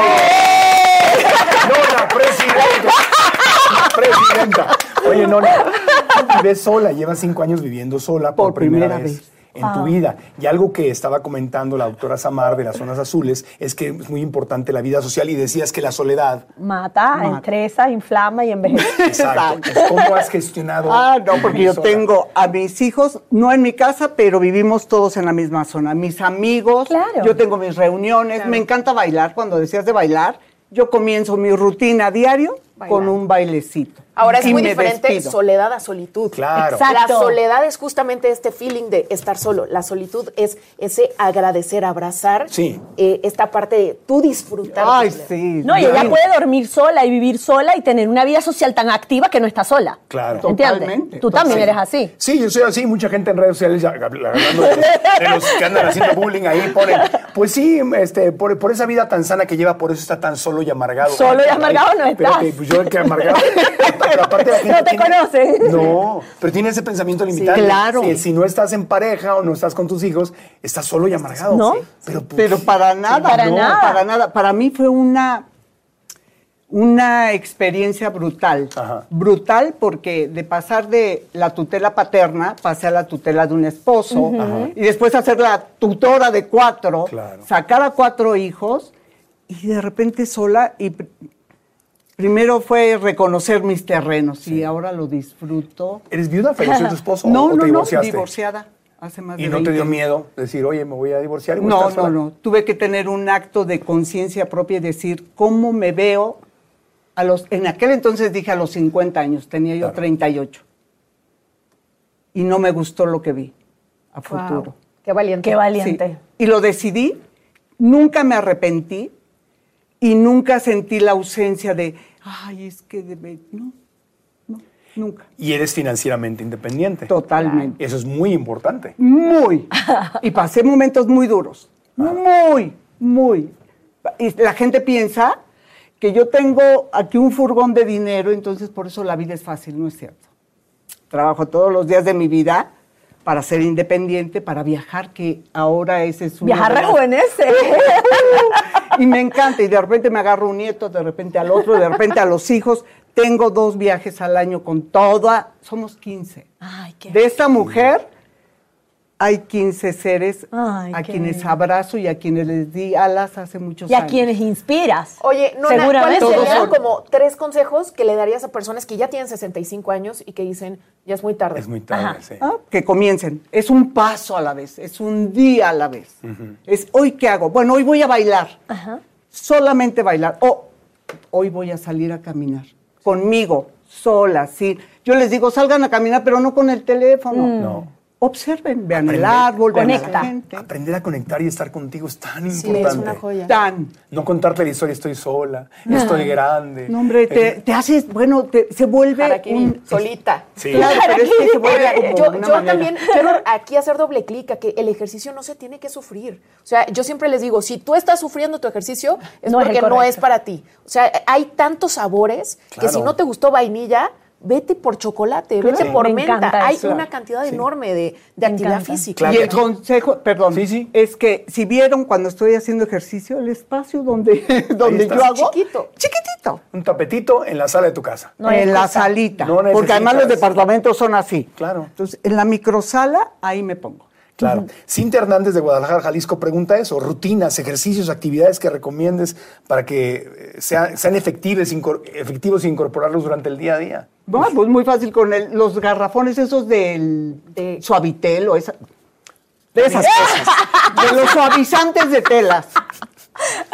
¡Nona, presidenta! Oye, Nona, vives sola, llevas 5 años viviendo sola por primera vez en tu vida. Y algo que estaba comentando la doctora Samar de las zonas azules es que es muy importante la vida social y decías que la soledad mata, estresa, inflama y envejece. Exacto. ¿Cómo has gestionado? No, porque yo tengo a mis hijos, no en mi casa, pero vivimos todos en la misma zona. Mis amigos, yo tengo mis reuniones, me encanta bailar. Cuando decías de bailar, yo comienzo mi rutina diario con un bailecito. Ahora es muy diferente soledad a solitud. Claro. La soledad es justamente este feeling de estar solo. La solitud es ese agradecer, abrazar esta parte de tú disfrutar. Ay, sí. No, y ella puede dormir sola y vivir sola y tener una vida social tan activa que no está sola. Claro. ¿Entiendes? Totalmente. Tú también eres así. Sí, yo soy así. Mucha gente en redes sociales, hablando de los que andan haciendo bullying ahí, ponen, pues sí, por esa vida tan sana que lleva, por eso está tan solo y amargado. Solo y amargado no estás. Pero pues yo el que amargado... Pero aparte la gente no te conocen. No, pero tiene ese pensamiento limitado. Sí, claro. Si no estás en pareja o no estás con tus hijos, estás solo y amargado. ¿No? Sí. Pero para nada. Para nada. Para nada. Para mí fue una experiencia brutal. Ajá. Brutal porque de pasar de la tutela paterna, pasé a la tutela de un esposo, y después a ser la tutora de 4, sacar a 4 hijos, y de repente sola, y primero fue reconocer mis terrenos, y ahora lo disfruto. ¿Eres viuda? ¿Falleció tu esposo No, o te divorciaste? Divorciada. Hace más de ¿Y no 20 te dio años. miedo decir, oye, me voy a divorciar? No. Tuve que tener un acto de conciencia propia y decir, ¿cómo me veo? En aquel entonces dije a los 50 años, tenía yo 38. Y no me gustó lo que vi a futuro. Qué valiente. Qué valiente. Sí. Y lo decidí, nunca me arrepentí y nunca sentí la ausencia de, ay, es que no, nunca. Y eres financieramente independiente. Totalmente. Eso es muy importante. Muy. Y pasé momentos muy duros. Muy. Y la gente piensa que yo tengo aquí un furgón de dinero, entonces por eso la vida es fácil, no es cierto. Trabajo todos los días de mi vida para ser independiente, para viajar, que ahora ese es un... Viajar rejuvenece. Y me encanta, y de repente me agarro un nieto, de repente al otro, de repente a los hijos. Tengo 2 viajes al año con toda, somos 15. Ay, qué de esta mujer hay 15 seres quienes bien. abrazo y a quienes les di alas hace muchos años. Y a quienes inspiras. Oye, Nona, seguramente. ¿cuáles serían como 3 consejos que le darías a personas que ya tienen 65 años y que dicen, ya es muy tarde? Es muy tarde, sí. Que comiencen. Es un paso a la vez, es un día a la vez. Es, ¿hoy qué hago? Bueno, hoy voy a bailar. Solamente bailar. Hoy voy a salir a caminar. Conmigo, sola, sí. Yo les digo, salgan a caminar, pero no con el teléfono. No. Observen, vean el árbol, vean a la gente. Aprender a conectar y estar contigo es tan Sí, importante. es una joya. No contarte la historia, estoy sola, estoy grande. No, hombre, te haces, bueno, se vuelve solita. Sí. Claro, pero es que se vuelve como una yo manera. también quiero aquí hacer doble clic a que el ejercicio no se tiene que sufrir. O sea, yo siempre les digo, si tú estás sufriendo tu ejercicio, es No es porque el no correcto. es para ti. O sea, hay tantos sabores que si no te gustó vainilla, vete por chocolate, vete por Me menta. encanta Hay eso. una cantidad enorme de actividad física. Claro. Y el consejo, perdón, Sí. es que si vieron cuando estoy haciendo ejercicio, el espacio donde estás. yo hago, Chiquitito. Un tapetito en la sala de tu casa. No hay en la excusa. salita, No porque además los necesitas. departamentos son así. Claro. Entonces, en la microsala, ahí me pongo. Claro. Cintia Hernández de Guadalajara, Jalisco, pregunta eso. Rutinas, ejercicios, actividades que recomiendes para que sean efectivos e incorporarlos durante el día a día. Bueno, pues muy fácil con los garrafones esos de Suavitel o de esas cosas. De los suavizantes de telas.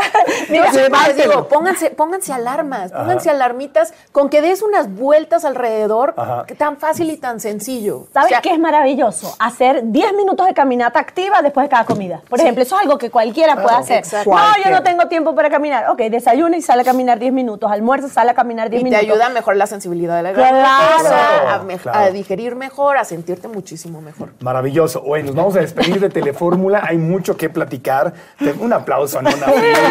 Mira, les digo, pónganse alarmas, pónganse alarmitas, con que des unas vueltas alrededor, que tan fácil y tan sencillo. ¿Sabes qué es maravilloso? Hacer 10 minutos de caminata activa después de cada comida. Por ejemplo, eso es algo que cualquiera puede hacer. Exacto. No, yo no tengo tiempo para caminar. Ok, desayuna y sale a caminar 10 minutos. Almuerza, sale a caminar 10 minutos. Y te ayuda a mejorar la sensibilidad de la garganta, a digerir mejor, a sentirte muchísimo mejor. Maravilloso. Oye, nos vamos a despedir de Telefórmula. Hay mucho que platicar. Un aplauso, Nona.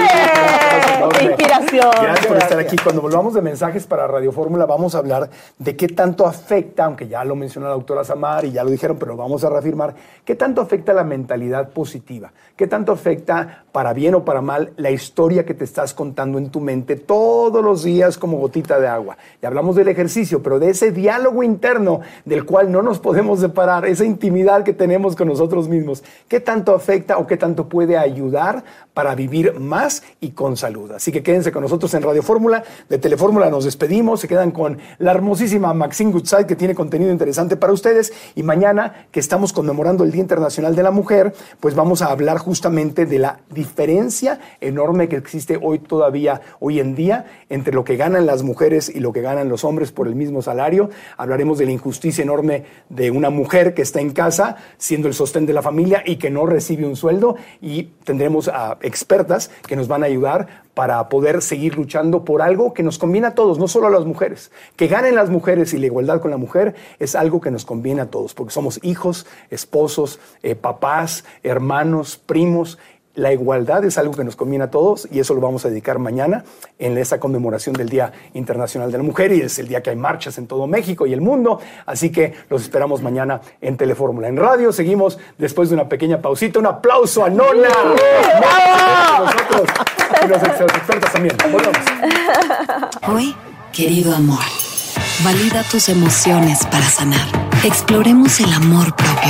¡Qué inspiración! Gracias por estar aquí. Cuando volvamos de mensajes para Radio Fórmula, vamos a hablar de qué tanto afecta, aunque ya lo mencionó la doctora Samar y ya lo dijeron, pero lo vamos a reafirmar, qué tanto afecta la mentalidad positiva, qué tanto afecta, para bien o para mal, la historia que te estás contando en tu mente todos los días como gotita de agua. Ya hablamos del ejercicio, pero de ese diálogo interno del cual no nos podemos separar, esa intimidad que tenemos con nosotros mismos, qué tanto afecta o qué tanto puede ayudar para vivir más y con salud. Así que quédense con nosotros en Radio Fórmula. De Telefórmula nos despedimos, se quedan con la hermosísima Maxine Goodside, que tiene contenido interesante para ustedes, y mañana, que estamos conmemorando el Día Internacional de la Mujer, pues vamos a hablar justamente de la diferencia enorme que existe hoy en día entre lo que ganan las mujeres y lo que ganan los hombres por el mismo salario. Hablaremos de la injusticia enorme de una mujer que está en casa siendo el sostén de la familia y que no recibe un sueldo, y tendremos a expertas que nos van a ayudar para poder seguir luchando por algo que nos conviene a todos, no solo a las mujeres. Que ganen las mujeres y la igualdad con la mujer es algo que nos conviene a todos, porque somos hijos, esposos, papás, hermanos, primos. La igualdad es algo que nos conviene a todos, y eso lo vamos a dedicar mañana en esa conmemoración del Día Internacional de la Mujer, y es el día que hay marchas en todo México y el mundo, así que los esperamos mañana en Telefórmula. En radio seguimos después de una pequeña pausita. Un aplauso a Nona. Nosotros y los expertos también. Volvemos. Hoy, querido amor, valida tus emociones para sanar. Exploremos el amor propio.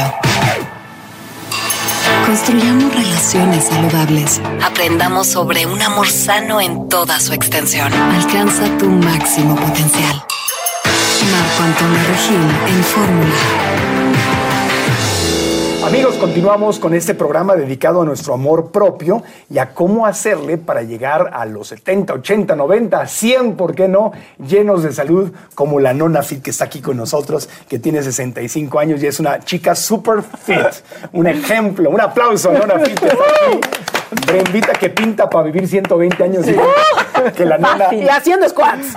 Construyamos relaciones saludables. Aprendamos sobre un amor sano en toda su extensión. Alcanza tu máximo potencial. Marco Antonio Regil en Fórmula. Amigos, continuamos con este programa dedicado a nuestro amor propio y a cómo hacerle para llegar a los 70, 80, 90, 100, ¿por qué no?, llenos de salud, como la Nona Fit, que está aquí con nosotros, que tiene 65 años y es una chica super fit. Un ejemplo, un aplauso a Nona Fit, que está aquí. Brembita, que pinta para vivir 120 años y que la Nona. Y haciendo squats.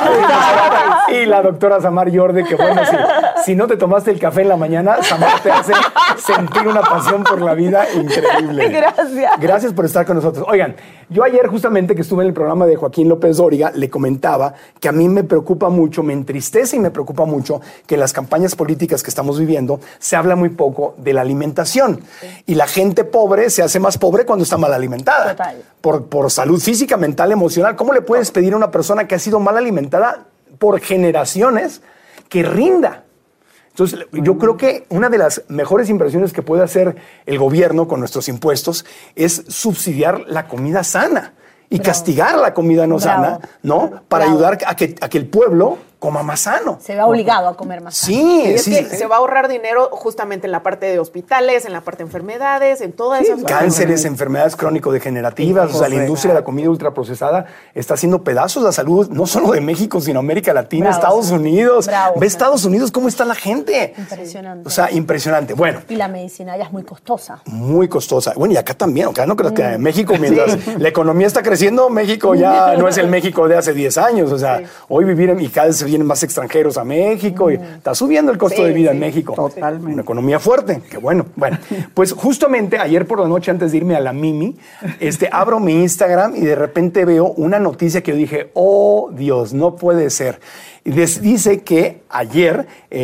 Y la doctora Samar Yorde, que bueno, si no te tomaste el café en la mañana, Samar te hace sentir una pasión por la vida increíble. Gracias. Gracias por estar con nosotros. Oigan, yo ayer justamente que estuve en el programa de Joaquín López Dóriga, le comentaba que a mí me preocupa mucho, me entristece y me preocupa mucho que en las campañas políticas que estamos viviendo se habla muy poco de la alimentación. Sí. Y la gente pobre se hace más pobre cuando está mal alimentada. Total. Por salud física, mental, emocional. ¿Cómo le puedes pedir a una persona que ha sido mal alimentada por generaciones que rinda? Entonces, yo creo que una de las mejores inversiones que puede hacer el gobierno con nuestros impuestos es subsidiar la comida sana y castigar la comida no sana, ¿no? Para ayudar a que el pueblo coma más sano. Se ve obligado a comer más sano. Sí, es que se va a ahorrar dinero justamente en la parte de hospitales, en la parte de enfermedades, en todas esas cánceres, enfermedades crónico-degenerativas. O sea, la industria de la comida ultraprocesada está haciendo pedazos la salud, no solo de México, sino América Latina, Estados Unidos. Ve Estados Unidos cómo está la gente. Impresionante. O sea, impresionante. Bueno. Y la medicina ya es muy costosa. Muy costosa. Bueno, y acá también, aunque no creo que en México, mientras la economía está creciendo, México ya no es el México de hace 10 años. O sea, hoy vivir y cada vez se vienen más extranjeros a México y está subiendo el costo de vida en México. Totalmente. Una economía fuerte, qué bueno. Bueno, pues justamente ayer por la noche, antes de irme a la Mimi, abro mi Instagram y de repente veo una noticia que yo dije, oh Dios, no puede ser. Y dice que ayer,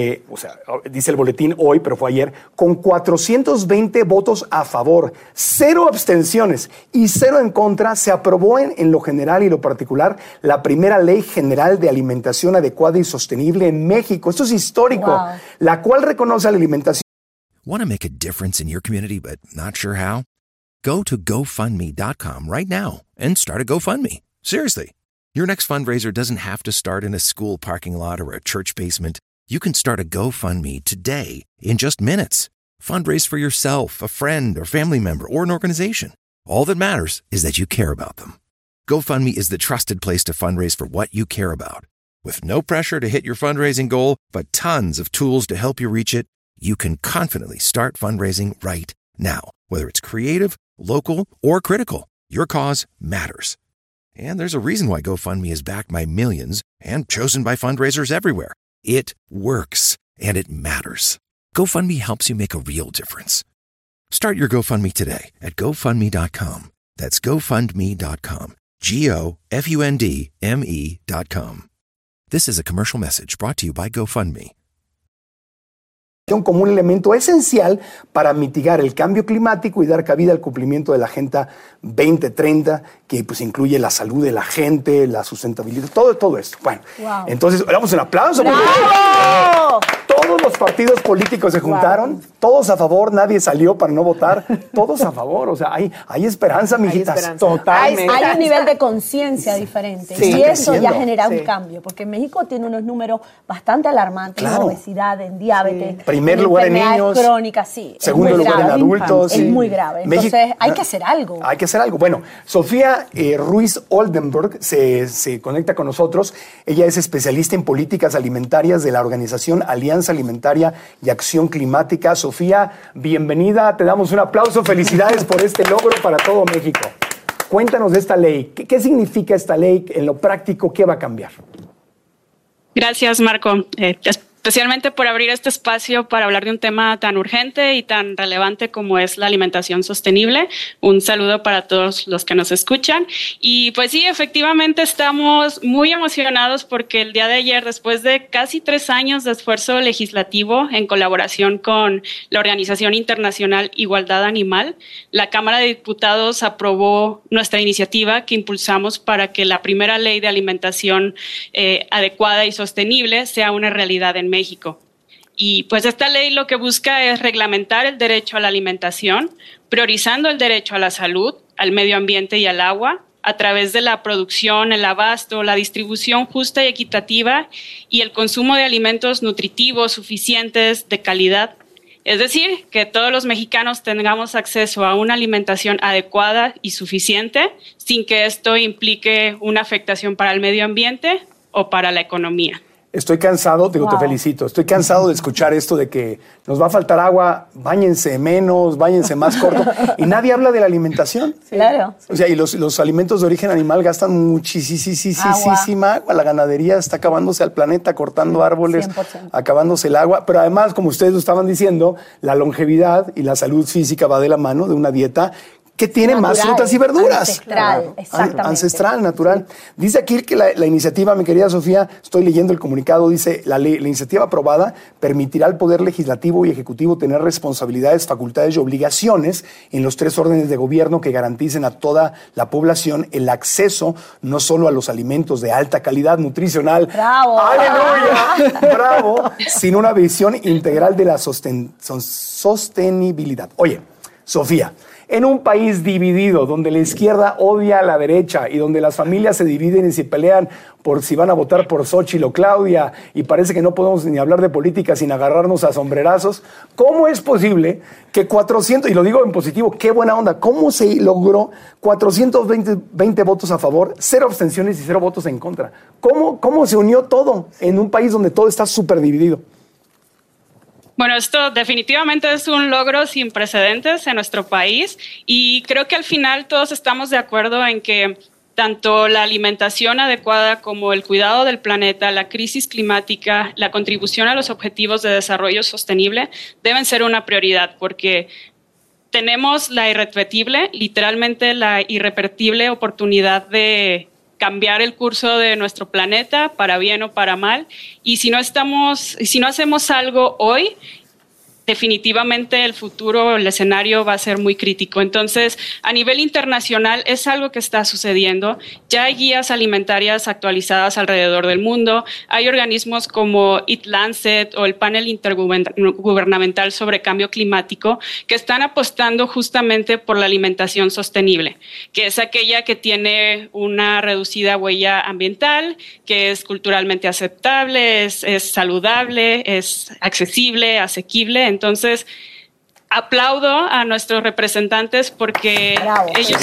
dice el boletín hoy, pero fue ayer, con 420 votos a favor, 0 abstenciones y 0 en contra, se aprobó en lo general y lo particular la primera ley general de alimentación adecuada y sostenible en México. Esto es histórico, la cual reconoce la alimentación. Want to make a difference in your community but not sure how? Go to GoFundMe.com right now and start a GoFundMe. Seriously. Your next fundraiser doesn't have to start in a school parking lot or a church basement. You can start a GoFundMe today in just minutes. Fundraise for yourself, a friend, or family member, or an organization. All that matters is that you care about them. GoFundMe is the trusted place to fundraise for what you care about. With no pressure to hit your fundraising goal, but tons of tools to help you reach it, you can confidently start fundraising right now. Whether it's creative, local, or critical, your cause matters. And there's a reason why GoFundMe is backed by millions and chosen by fundraisers everywhere. It works, and it matters. GoFundMe helps you make a real difference. Start your GoFundMe today at GoFundMe.com. That's GoFundMe.com. GoFundMe.com. This is a commercial message brought to you by GoFundMe. Como un elemento esencial para mitigar el cambio climático y dar cabida al cumplimiento de la Agenda 2030, que pues incluye la salud de la gente, la sustentabilidad, todo esto. Bueno, entonces, damos un aplauso. ¡Bravo! Todos los partidos políticos se juntaron, todos a favor, nadie salió para no votar, todos a favor. O sea, hay esperanza, mijitas. Totalmente. Hay un nivel de conciencia diferente. Sí, y eso ya creciendo. genera un cambio, porque México tiene unos números bastante alarmantes en obesidad, en diabetes. Primer lugar en niños. Crónicas, sí. Segundo lugar en adultos. Es muy grave. Entonces, hay que hacer algo. Hay que hacer algo. Bueno, Sofía Ruiz Oldenburg se conecta con nosotros. Ella es especialista en políticas alimentarias de la organización Alianza Alimentaria y Acción Climática. Sofía, bienvenida. Te damos un aplauso. Felicidades por este logro para todo México. Cuéntanos de esta ley. ¿Qué significa esta ley en lo práctico? ¿Qué va a cambiar? Gracias, Marco. Especialmente por abrir este espacio para hablar de un tema tan urgente y tan relevante como es la alimentación sostenible. Un saludo para todos los que nos escuchan. Y pues sí, efectivamente estamos muy emocionados porque el día de ayer, después de casi 3 años de esfuerzo legislativo en colaboración con la Organización Internacional Igualdad Animal, la Cámara de Diputados aprobó nuestra iniciativa que impulsamos para que la primera ley de alimentación adecuada y sostenible sea una realidad en México. Y pues esta ley lo que busca es reglamentar el derecho a la alimentación, priorizando el derecho a la salud, al medio ambiente y al agua, a través de la producción, el abasto, la distribución justa y equitativa y el consumo de alimentos nutritivos, suficientes, de calidad. Es decir, que todos los mexicanos tengamos acceso a una alimentación adecuada y suficiente, sin que esto implique una afectación para el medio ambiente o para la economía. Estoy cansado, te felicito, estoy cansado de escuchar esto de que nos va a faltar agua, báñense menos, báñense más corto, y nadie habla de la alimentación. Claro. O sea, y los alimentos de origen animal gastan muchísima agua. La ganadería está acabándose al planeta, cortando árboles, 100%. acabándose el agua, pero además, como ustedes lo estaban diciendo, la longevidad y la salud física va de la mano de una dieta que tiene natural, más frutas y verduras. Ancestral, exactamente. Ancestral, natural. Dice aquí que la iniciativa, mi querida Sofía, estoy leyendo el comunicado, dice, la iniciativa aprobada permitirá al Poder Legislativo y Ejecutivo tener responsabilidades, facultades y obligaciones en los 3 órdenes de gobierno que garanticen a toda la población el acceso no solo a los alimentos de alta calidad nutricional, ¡bravo! ¡Aleluya! ¡Bravo! Sino una visión integral de la sostenibilidad. Oye, Sofía, en un país dividido, donde la izquierda odia a la derecha y donde las familias se dividen y se pelean por si van a votar por Xóchitl o Claudia, y parece que no podemos ni hablar de política sin agarrarnos a sombrerazos, ¿cómo es posible que 400, y lo digo en positivo, qué buena onda, cómo se logró 420 votos a favor, 0 abstenciones y 0 votos en contra? ¿Cómo se unió todo en un país donde todo está súper dividido? Bueno, esto definitivamente es un logro sin precedentes en nuestro país y creo que al final todos estamos de acuerdo en que tanto la alimentación adecuada como el cuidado del planeta, la crisis climática, la contribución a los objetivos de desarrollo sostenible deben ser una prioridad porque tenemos la irrepetible, literalmente la irrepetible oportunidad de cambiar el curso de nuestro planeta para bien o para mal, y si no hacemos algo hoy, definitivamente el futuro, el escenario va a ser muy crítico. Entonces, a nivel internacional es algo que está sucediendo. Ya hay guías alimentarias actualizadas alrededor del mundo. Hay organismos como Eat Lancet o el Panel Intergubernamental sobre Cambio Climático que están apostando justamente por la alimentación sostenible, que es aquella que tiene una reducida huella ambiental, que es culturalmente aceptable, es saludable, es accesible, asequible. Entonces, aplaudo a nuestros representantes porque ellos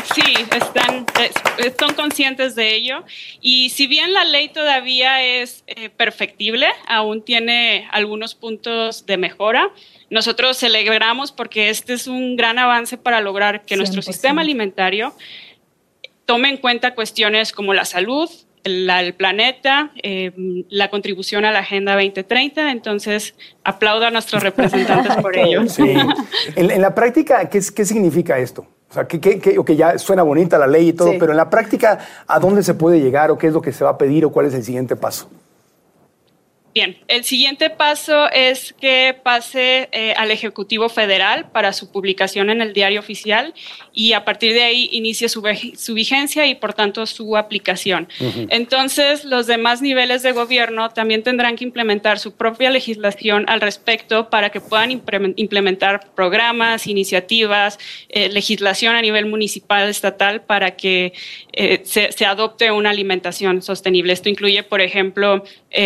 están conscientes de ello. Y si bien la ley todavía es perfectible, aún tiene algunos puntos de mejora. Nosotros celebramos porque este es un gran avance para lograr que 100%. Nuestro sistema alimentario tome en cuenta cuestiones como la salud, el planeta, la contribución a la Agenda 2030. Entonces, aplaudo a nuestros representantes por ello. Sí. En la práctica, ¿qué significa esto? O sea, que ya suena bonita la ley y todo, pero en la práctica, ¿a dónde se puede llegar o qué es lo que se va a pedir o cuál es el siguiente paso? Bien, el siguiente paso es que pase al Ejecutivo Federal para su publicación en el Diario Oficial y a partir de ahí inicie su vigencia y por tanto su aplicación. Entonces, los demás niveles de gobierno también tendrán que implementar su propia legislación al respecto para que puedan implementar programas, iniciativas, legislación a nivel municipal, estatal, para que se adopte una alimentación sostenible. Esto incluye, por ejemplo,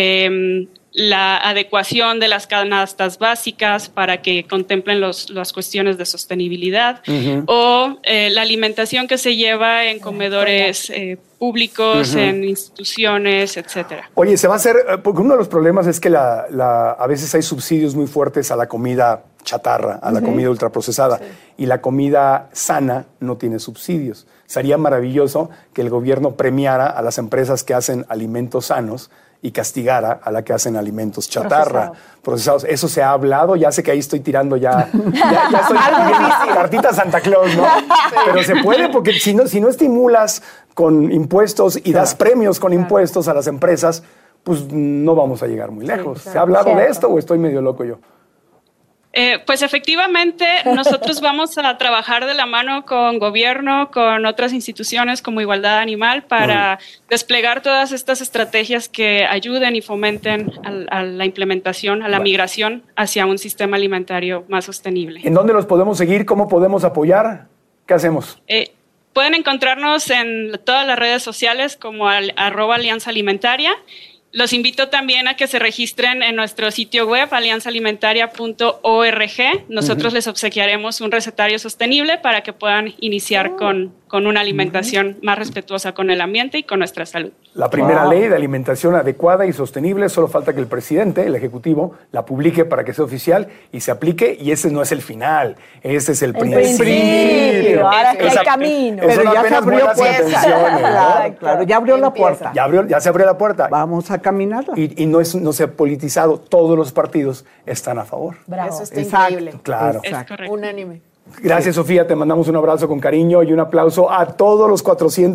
la adecuación de las canastas básicas para que contemplen las cuestiones de sostenibilidad o la alimentación que se lleva en comedores públicos, en instituciones, etcétera. Oye, se va a hacer, porque uno de los problemas es que a veces hay subsidios muy fuertes a la comida chatarra, a la comida ultraprocesada, y la comida sana no tiene subsidios. Sería maravilloso que el gobierno premiara a las empresas que hacen alimentos sanos y castigara a la que hacen alimentos chatarra, procesados. Eso se ha hablado, ya sé que ahí estoy tirando ya estoy cartita Santa Claus, ¿no? Pero se puede, porque si no estimulas con impuestos y das premios con impuestos a las empresas, pues no vamos a llegar muy lejos. ¿Se ha hablado de esto o estoy medio loco yo? Pues efectivamente nosotros vamos a trabajar de la mano con gobierno, con otras instituciones como Igualdad Animal para desplegar todas estas estrategias que ayuden y fomenten a la implementación, a la migración hacia un sistema alimentario más sostenible. ¿En dónde los podemos seguir? ¿Cómo podemos apoyar? ¿Qué hacemos? Pueden encontrarnos en todas las redes sociales como @Alianza Alimentaria. Los invito también a que se registren en nuestro sitio web, alianzaalimentaria.org. Nosotros les obsequiaremos un recetario sostenible para que puedan iniciar con una alimentación más respetuosa con el ambiente y con nuestra salud. La primera ley de alimentación adecuada y sostenible, solo falta que el presidente, el Ejecutivo, la publique para que sea oficial y se aplique, y ese no es el final, ese es el principio. Ahora es que hay camino. Pero ya se abrió puerta. Claro, ya abrió la puerta. Ya se abrió la puerta. Vamos a caminarla. Y no se ha politizado, todos los partidos están a favor. Bravo. Eso está increíble. Claro. Es correcto. Unánime. Gracias, Sofía, te mandamos un abrazo con cariño y un aplauso a todos los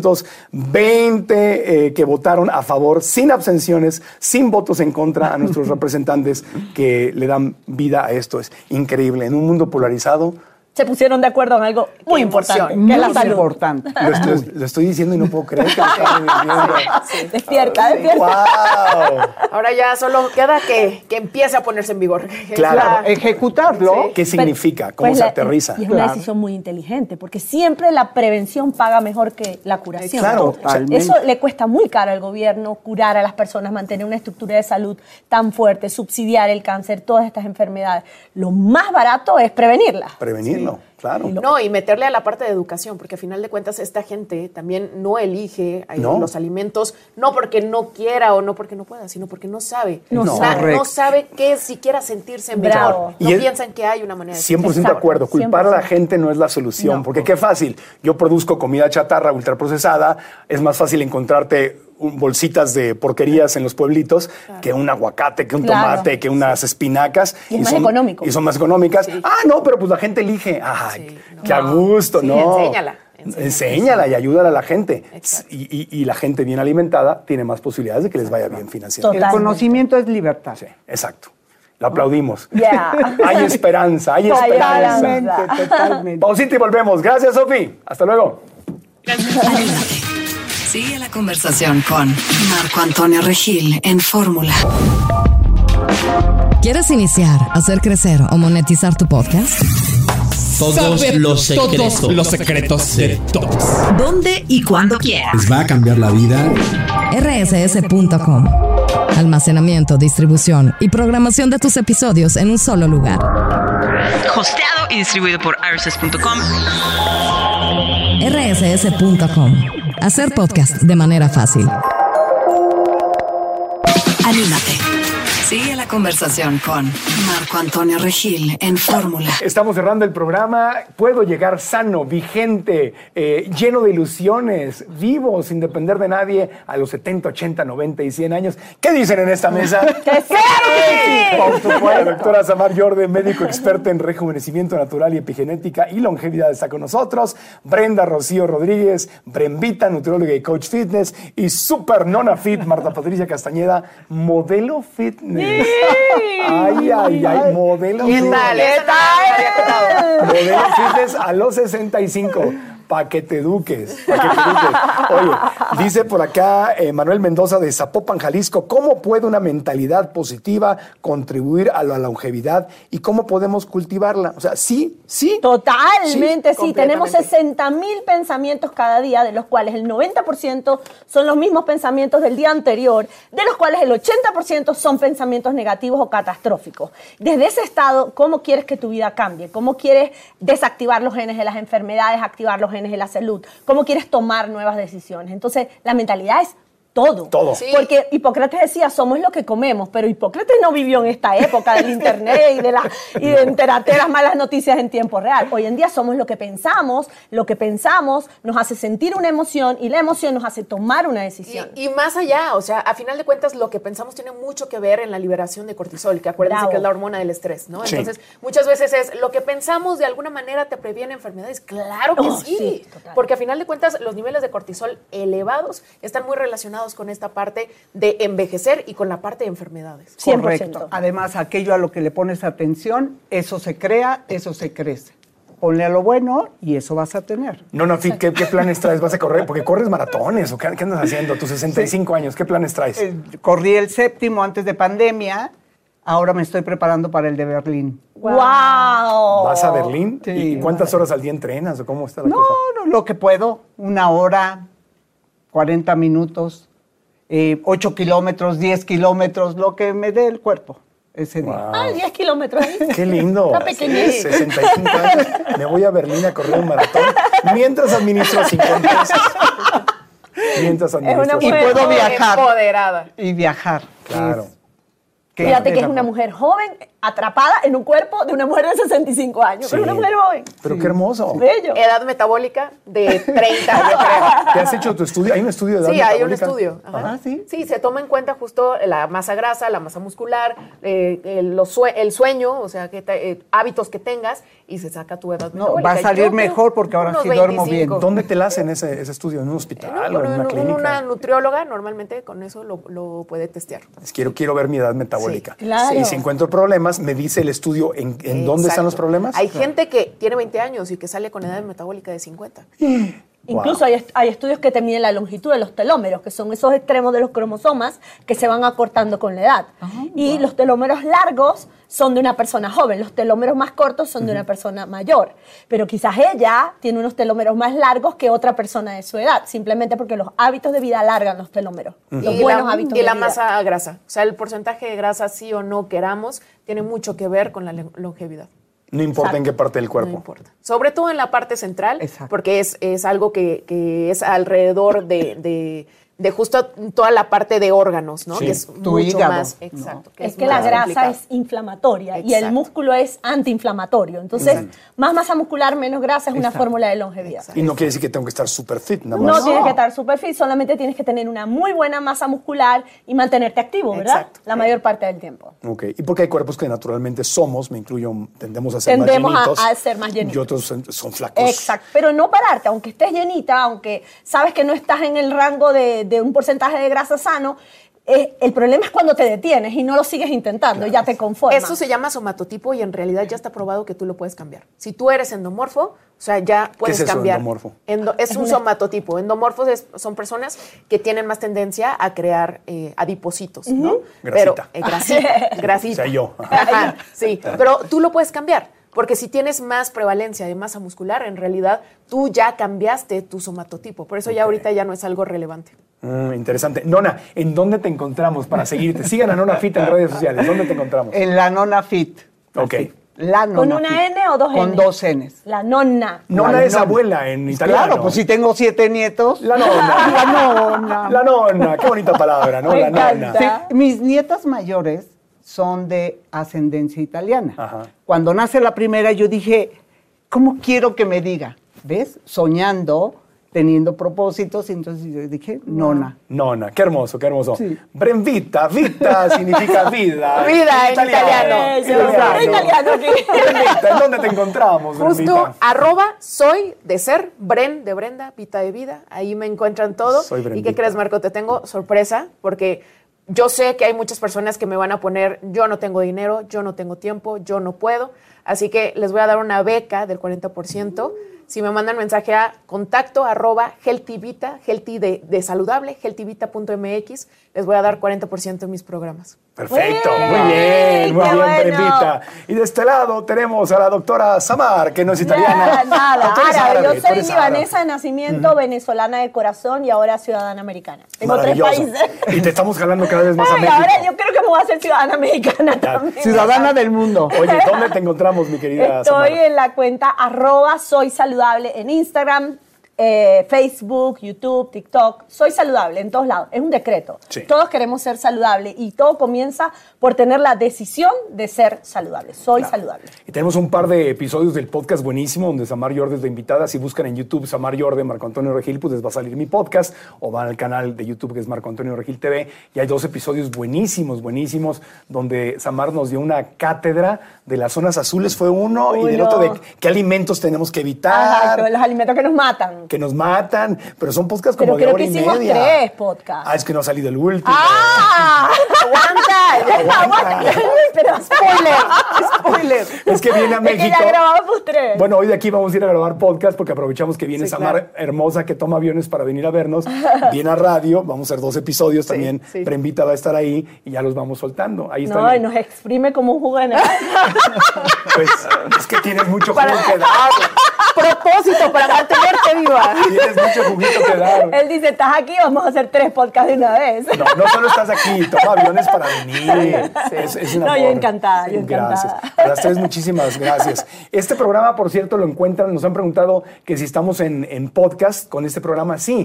420 que votaron a favor, sin abstenciones, sin votos en contra, a nuestros representantes que le dan vida a esto. Es increíble. En un mundo polarizado, se pusieron de acuerdo en algo muy importante, que es la salud. Importante. Lo estoy diciendo y no puedo creer que lo están viviendo. Despierta. ¡Wow! Ahora ya solo queda que empiece a ponerse en vigor. Claro. Ejecutarlo. ¿Qué significa? ¿Cómo se aterriza? Y es una decisión muy inteligente, porque siempre la prevención paga mejor que la curación. Claro. Eso le cuesta muy caro al gobierno, curar a las personas, mantener una estructura de salud tan fuerte, subsidiar el cáncer, todas estas enfermedades. Lo más barato es prevenirlas. Prevenirlo, claro. No, y meterle a la parte de educación, porque a final de cuentas esta gente también no elige los alimentos, no porque no quiera o no porque no pueda, sino porque no sabe. No sabe qué es siquiera sentirse mejor. No piensan que hay una manera de 100% de acuerdo. Culpar a la gente no es la solución, porque qué fácil. Yo produzco comida chatarra ultraprocesada, es más fácil encontrarte bolsitas de porquerías en los pueblitos que un aguacate, que un tomate, que unas espinacas. Y es más económico. Y son más económicas. Sí. No, pero pues la gente elige. Ay, qué a gusto, no. Enséñala y ayúdala a la gente. Y la gente bien alimentada tiene más posibilidades de que les vaya bien financieramente. El conocimiento es libertad. Sí, exacto. Lo aplaudimos. Hay esperanza, hay esperanza. Totalmente. Pausita y volvemos. Gracias, Sofi. Hasta luego. Gracias. Sigue la conversación con Marco Antonio Regil en Fórmula. ¿Quieres iniciar, hacer crecer o monetizar tu podcast? Todos los secretos de todos. ¿Dónde y cuándo quieras? Les va a cambiar la vida. rss.com. Almacenamiento, distribución y programación de tus episodios en un solo lugar. Hosteado y distribuido por rss.com. rss.com. Hacer podcast de manera fácil. Anímate. Sigue la conversación con Marco Antonio Regil en Fórmula. Estamos cerrando el programa. Puedo llegar sano, vigente, lleno de ilusiones, vivo, sin depender de nadie, a los 70, 80, 90 y 100 años. ¿Qué dicen en esta mesa? ¡Que sí! Por supuesto. La doctora Samar Jordi, médico experta en rejuvenecimiento natural y epigenética y longevidad, está con nosotros. Brenda Rocío Rodríguez, Brembita, nutrióloga y coach fitness. Y super nona fit, Marta Patricia Castañeda, modelo fitness. Ay, modelo ¿Qué fitness. tal? Modelo fitness a los 65. Para que te eduques. Oye, dice por acá Manuel Mendoza de Zapopan, Jalisco, ¿cómo puede una mentalidad positiva contribuir a la longevidad y cómo podemos cultivarla? O sea, sí. Totalmente, sí. Tenemos 60,000 pensamientos cada día, de los cuales el 90% son los mismos pensamientos del día anterior, de los cuales el 80% son pensamientos negativos o catastróficos. Desde ese estado, ¿cómo quieres que tu vida cambie? ¿Cómo quieres desactivar los genes de las enfermedades, activar los genes de la salud? ¿Cómo quieres tomar nuevas decisiones? Entonces, la mentalidad es todo. Sí. Porque Hipócrates decía, somos lo que comemos, pero Hipócrates no vivió en esta época del internet y de enterarte de las malas noticias en tiempo real. Hoy en día somos lo que pensamos nos hace sentir una emoción y la emoción nos hace tomar una decisión. Y más allá, o sea, a final de cuentas lo que pensamos tiene mucho que ver en la liberación de cortisol, que acuérdense que es la hormona del estrés, ¿no? Sí. Entonces, muchas veces es lo que pensamos de alguna manera te previene enfermedades. Claro que sí, porque a final de cuentas los niveles de cortisol elevados están muy relacionados con esta parte de envejecer y con la parte de enfermedades. 100%. Correcto. Además, aquello a lo que le pones atención, eso se crea, eso se crece. Ponle a lo bueno y eso vas a tener. No, Fit, ¿qué planes traes? ¿Vas a correr? Porque corres maratones, ¿o qué andas haciendo? Tus 65 años, ¿qué planes traes? Corrí el 7º antes de pandemia, ahora me estoy preparando para el de Berlín. ¡Wow! ¿Vas a Berlín? Sí. ¿Y cuántas horas al día entrenas o cómo está la cosa? No, lo que puedo, 1 hora, 40 minutos, 8 kilómetros, 10 kilómetros, lo que me dé el cuerpo ese día. Wow. 10 kilómetros. ¡Qué lindo! Está pequeñito. 65 años, me voy a Berlín a correr un maratón mientras administro 50 pesos. Y puedo viajar. Empoderada. Y viajar. Claro. Fíjate que es una mujer joven atrapada en un cuerpo de una mujer de 65 años. Sí. Pero una mujer joven. Pero qué hermoso. Bello. Edad metabólica de 30, yo creo. ¿Te has hecho tu estudio? ¿Hay un estudio de edad Sí, metabólica? hay un estudio. Ajá. ¿sí? Sí, se toma en cuenta justo la masa grasa, la masa muscular, el sueño, o sea, hábitos que tengas y se saca tu edad metabólica. Va a salir mejor porque ahora sí duermo bien. ¿Dónde te la hacen ese estudio? ¿En un hospital o en una clínica? Una nutrióloga normalmente con eso lo puede testear. Quiero ver mi edad metabólica. Sí, claro. Y si encuentro problemas, me dice el estudio en dónde están los problemas. Hay gente que tiene 20 años y que sale con edad metabólica de 50. Incluso hay estudios que te miden la longitud de los telómeros, que son esos extremos de los cromosomas que se van acortando con la edad. Y los telómeros largos son de una persona joven, los telómeros más cortos son de una persona mayor. Pero quizás ella tiene unos telómeros más largos que otra persona de su edad, simplemente porque los hábitos de vida alargan los telómeros. Los buenos hábitos de vida. Y la masa grasa, o sea, el porcentaje de grasa, sí o no queramos, tiene mucho que ver con la longevidad. No importa en qué parte del cuerpo. No importa. Sobre todo en la parte central, Exacto. porque es algo que es alrededor de justo toda la parte de órganos, ¿no? Sí. Que es Tu mucho hígado, más, ¿no? exacto. Es que la más grasa complicado. es inflamatoria y el Exacto. músculo es antiinflamatorio. Entonces, más masa muscular, menos grasa es una Exacto. fórmula de longevidad. Y no quiere decir que tengo que estar súper fit, nada más. No tienes que estar super fit, solamente tienes que tener una muy buena masa muscular y mantenerte activo, ¿verdad? Exacto. La mayor parte del tiempo. Ok. Y porque hay cuerpos que naturalmente somos, me incluyo, tendemos a ser Tendemos más llenitos. a ser más llenitos. Y otros son flacos. Exacto, pero no pararte, aunque estés llenita, aunque sabes que no estás en el rango de un porcentaje de grasa sano, el problema es cuando te detienes y no lo sigues intentando, ya te conformas. Eso se llama somatotipo y en realidad ya está probado que tú lo puedes cambiar. Si tú eres endomorfo, o sea, ya puedes ¿Qué es eso, cambiar. endomorfo? Es un somatotipo. Endomorfos son personas que tienen más tendencia a crear adipocitos, ¿no? Grasita. Pero, grasita. O sea, yo. Ajá, sí, pero tú lo puedes cambiar. Porque si tienes más prevalencia de masa muscular, en realidad tú ya cambiaste tu somatotipo. Por eso ya ahorita ya no es algo relevante. Interesante. Nona, ¿en dónde te encontramos para seguirte? Sigan a Nona Fit en redes sociales. ¿Dónde te encontramos? En la Nona Fit. Ok. La nona. ¿Con una N o dos N? Con dos Ns. La nonna. Nona es abuela en italiano. Claro, pues si tengo 7 nietos. La nonna. La nonna. La nonna, qué bonita palabra, ¿no? Me La encanta. nonna. Sí, mis nietas mayores son de ascendencia italiana. Ajá. Cuando nace la primera, yo dije, ¿cómo quiero que me diga? ¿Ves? Soñando, teniendo propósitos, y entonces yo dije, nona. Nonna, qué hermoso, qué hermoso. Sí. Brenvita, vita significa vida. Vida en italiano. Italiano aquí. Brenvita, ¿en dónde te encontramos, Justo Brenvita? @soy de ser, Bren de Brenda, Vita de vida. Ahí me encuentran todo. Soy ¿Y Brendita. qué crees, Marco? Te tengo sorpresa porque yo sé que hay muchas personas que me van a poner, yo no tengo dinero, yo no tengo tiempo, yo no puedo. Así que les voy a dar una beca del 40%. Si me mandan mensaje a contacto @healthyvita, healthy de saludable, healthyvita.mx, les voy a dar 40% en mis programas. Perfecto, Bien, muy bien, qué bueno. Brenvita. Y de este lado tenemos a la doctora Samar, que no es italiana. Nada, Tú eres árabe. árabe, Yo tú soy eres árabe. libanesa de nacimiento, venezolana de corazón y ahora ciudadana americana. Tengo 3 Maravilloso. países. Y te estamos jalando cada vez más a Ay, México. ahora yo creo que me voy a hacer ciudadana mexicana también. Ciudadana del mundo. Oye, ¿dónde te encontramos, mi querida Estoy Samar? en la cuenta @soysaludable en Instagram, Facebook, YouTube, TikTok. Soy saludable en todos lados. Es un decreto. Sí. Todos queremos ser saludables y todo comienza por tener la decisión de ser saludable. Soy saludable. Y tenemos un par de episodios del podcast buenísimo donde Samar Yorde es de invitada. Si buscan en YouTube Samar Yorde, Marco Antonio Regil, pues les va a salir mi podcast, o van al canal de YouTube que es Marco Antonio Regil TV, y hay 2 episodios buenísimos, donde Samar nos dio una cátedra de las zonas azules, fue uno, y del otro de qué alimentos tenemos que evitar. Ajá, los alimentos que nos matan. Que nos matan, pero son podcasts Pero como de creo hora que y hicimos media. 3 podcasts. Ah, es que no ha salido el último. ¡Ah! ¡Aguanta! Pero Spoiler. Es que viene a es que México. ya grabamos 3. Bueno, hoy de aquí vamos a ir a grabar podcast porque aprovechamos que viene Sí, Samar claro. hermosa, que toma aviones para venir a vernos. Viene a radio, vamos a hacer 2 episodios también. sí. Brenvita va a estar ahí y ya los vamos soltando. Ahí No, está. y nos exprime como un jugo de naranja. Pues es que tienes mucho jugo que dar. Propósito para mantenerte viva. Tienes mucho juguito que dar. Él dice, estás aquí, vamos a hacer 3 podcasts de una vez. No, no solo estás aquí, toma aviones para venir. Es un No, amor. yo encantada, yo Gracias. encantada. A las 3, muchísimas gracias. Este programa, por cierto, lo encuentran, nos han preguntado que si estamos en podcast con este programa. Sí,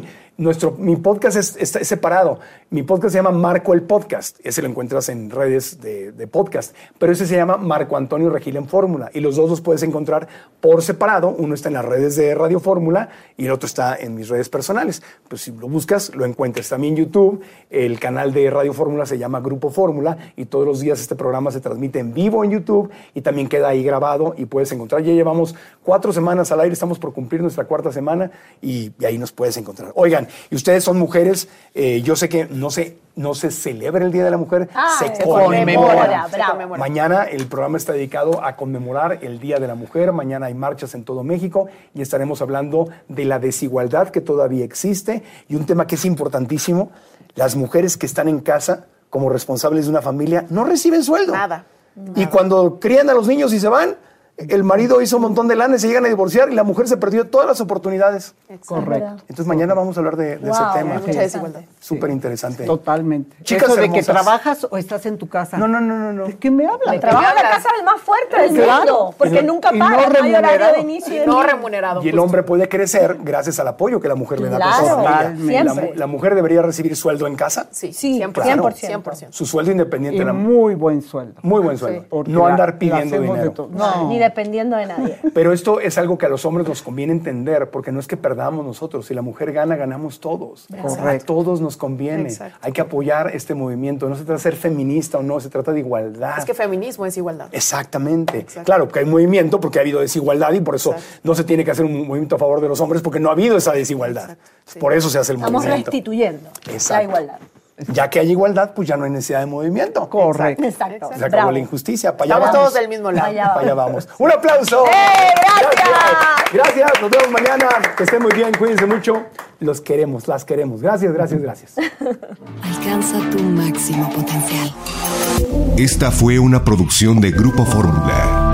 mi podcast es separado. Mi podcast se llama Marco el Podcast. Ese lo encuentras en redes de podcast. Pero ese se llama Marco Antonio Regil en Fórmula. Y los 2 los puedes encontrar por separado. Uno está en las redes de Radio Fórmula y el otro está en mis redes personales. Pues si lo buscas, lo encuentras. También en YouTube, el canal de Radio Fórmula se llama Grupo Fórmula y todos los días este programa se transmite en vivo en YouTube y también queda ahí grabado y puedes encontrar. Ya llevamos 4 semanas al aire, estamos por cumplir nuestra 4ª semana y ahí nos puedes encontrar. Oigan, y ustedes son mujeres, yo sé que no se celebra el Día de la Mujer, se conmemora. Bravo. Mañana el programa está dedicado a conmemorar el Día de la Mujer. Mañana hay marchas en todo México y estaremos hablando de la desigualdad que todavía existe y un tema que es importantísimo. Las mujeres que están en casa como responsables de una familia no reciben sueldo. Nada. Y cuando crían a los niños y se van, el marido hizo un montón de lana y se llegan a divorciar y la mujer se perdió todas las oportunidades. Correcto. Entonces mañana vamos a hablar de ese tema. Hay mucha desigualdad. Súper interesante. Totalmente. Chicas Eso de que hermosas. trabajas o estás en tu casa. No. ¿De qué me hablas? El trabajo en la casa es el más fuerte del Claro. mundo, porque nunca Y no para, no hay horario remunerado. de inicio y de No fin. remunerado. Y el hombre puede crecer gracias al apoyo que la mujer le da a Claro, su familia. siempre. La mujer debería recibir sueldo en casa, Sí, Sí, 100%. 100%. su sueldo independiente. Y muy buen sueldo. Muy buen sueldo. Porque No la- andar pidiendo la hacemos de dinero. todo. No. Ni dependiendo de nadie. Pero esto es algo que a los hombres nos conviene entender, porque no es que perdamos nosotros. Si la mujer gana, ganamos todos. Correcto. A todos nos conviene. Exacto. Hay que apoyar este movimiento. No se trata de ser feminista o no, se trata de igualdad. Es que feminismo es igualdad. Exactamente. Exacto. Claro, que hay movimiento porque ha habido desigualdad y por eso Exacto. no se tiene que hacer un movimiento a favor de los hombres porque no ha habido esa desigualdad. Exacto, sí. Por eso se hace el Estamos movimiento. restituyendo Exacto. la igualdad. Ya que hay igualdad, pues ya no hay necesidad de movimiento. Correcto. Exacto. Se acabó Bravo. la injusticia. Para allá Estamos vamos. todos del mismo lado. Allá Para allá vamos. ¡Un aplauso! ¡Gracias! Gracias. Nos vemos mañana. Que estén muy bien. Cuídense mucho. Los queremos, las queremos. Gracias. Alcanza tu máximo potencial. Esta fue una producción de Grupo Fórmula.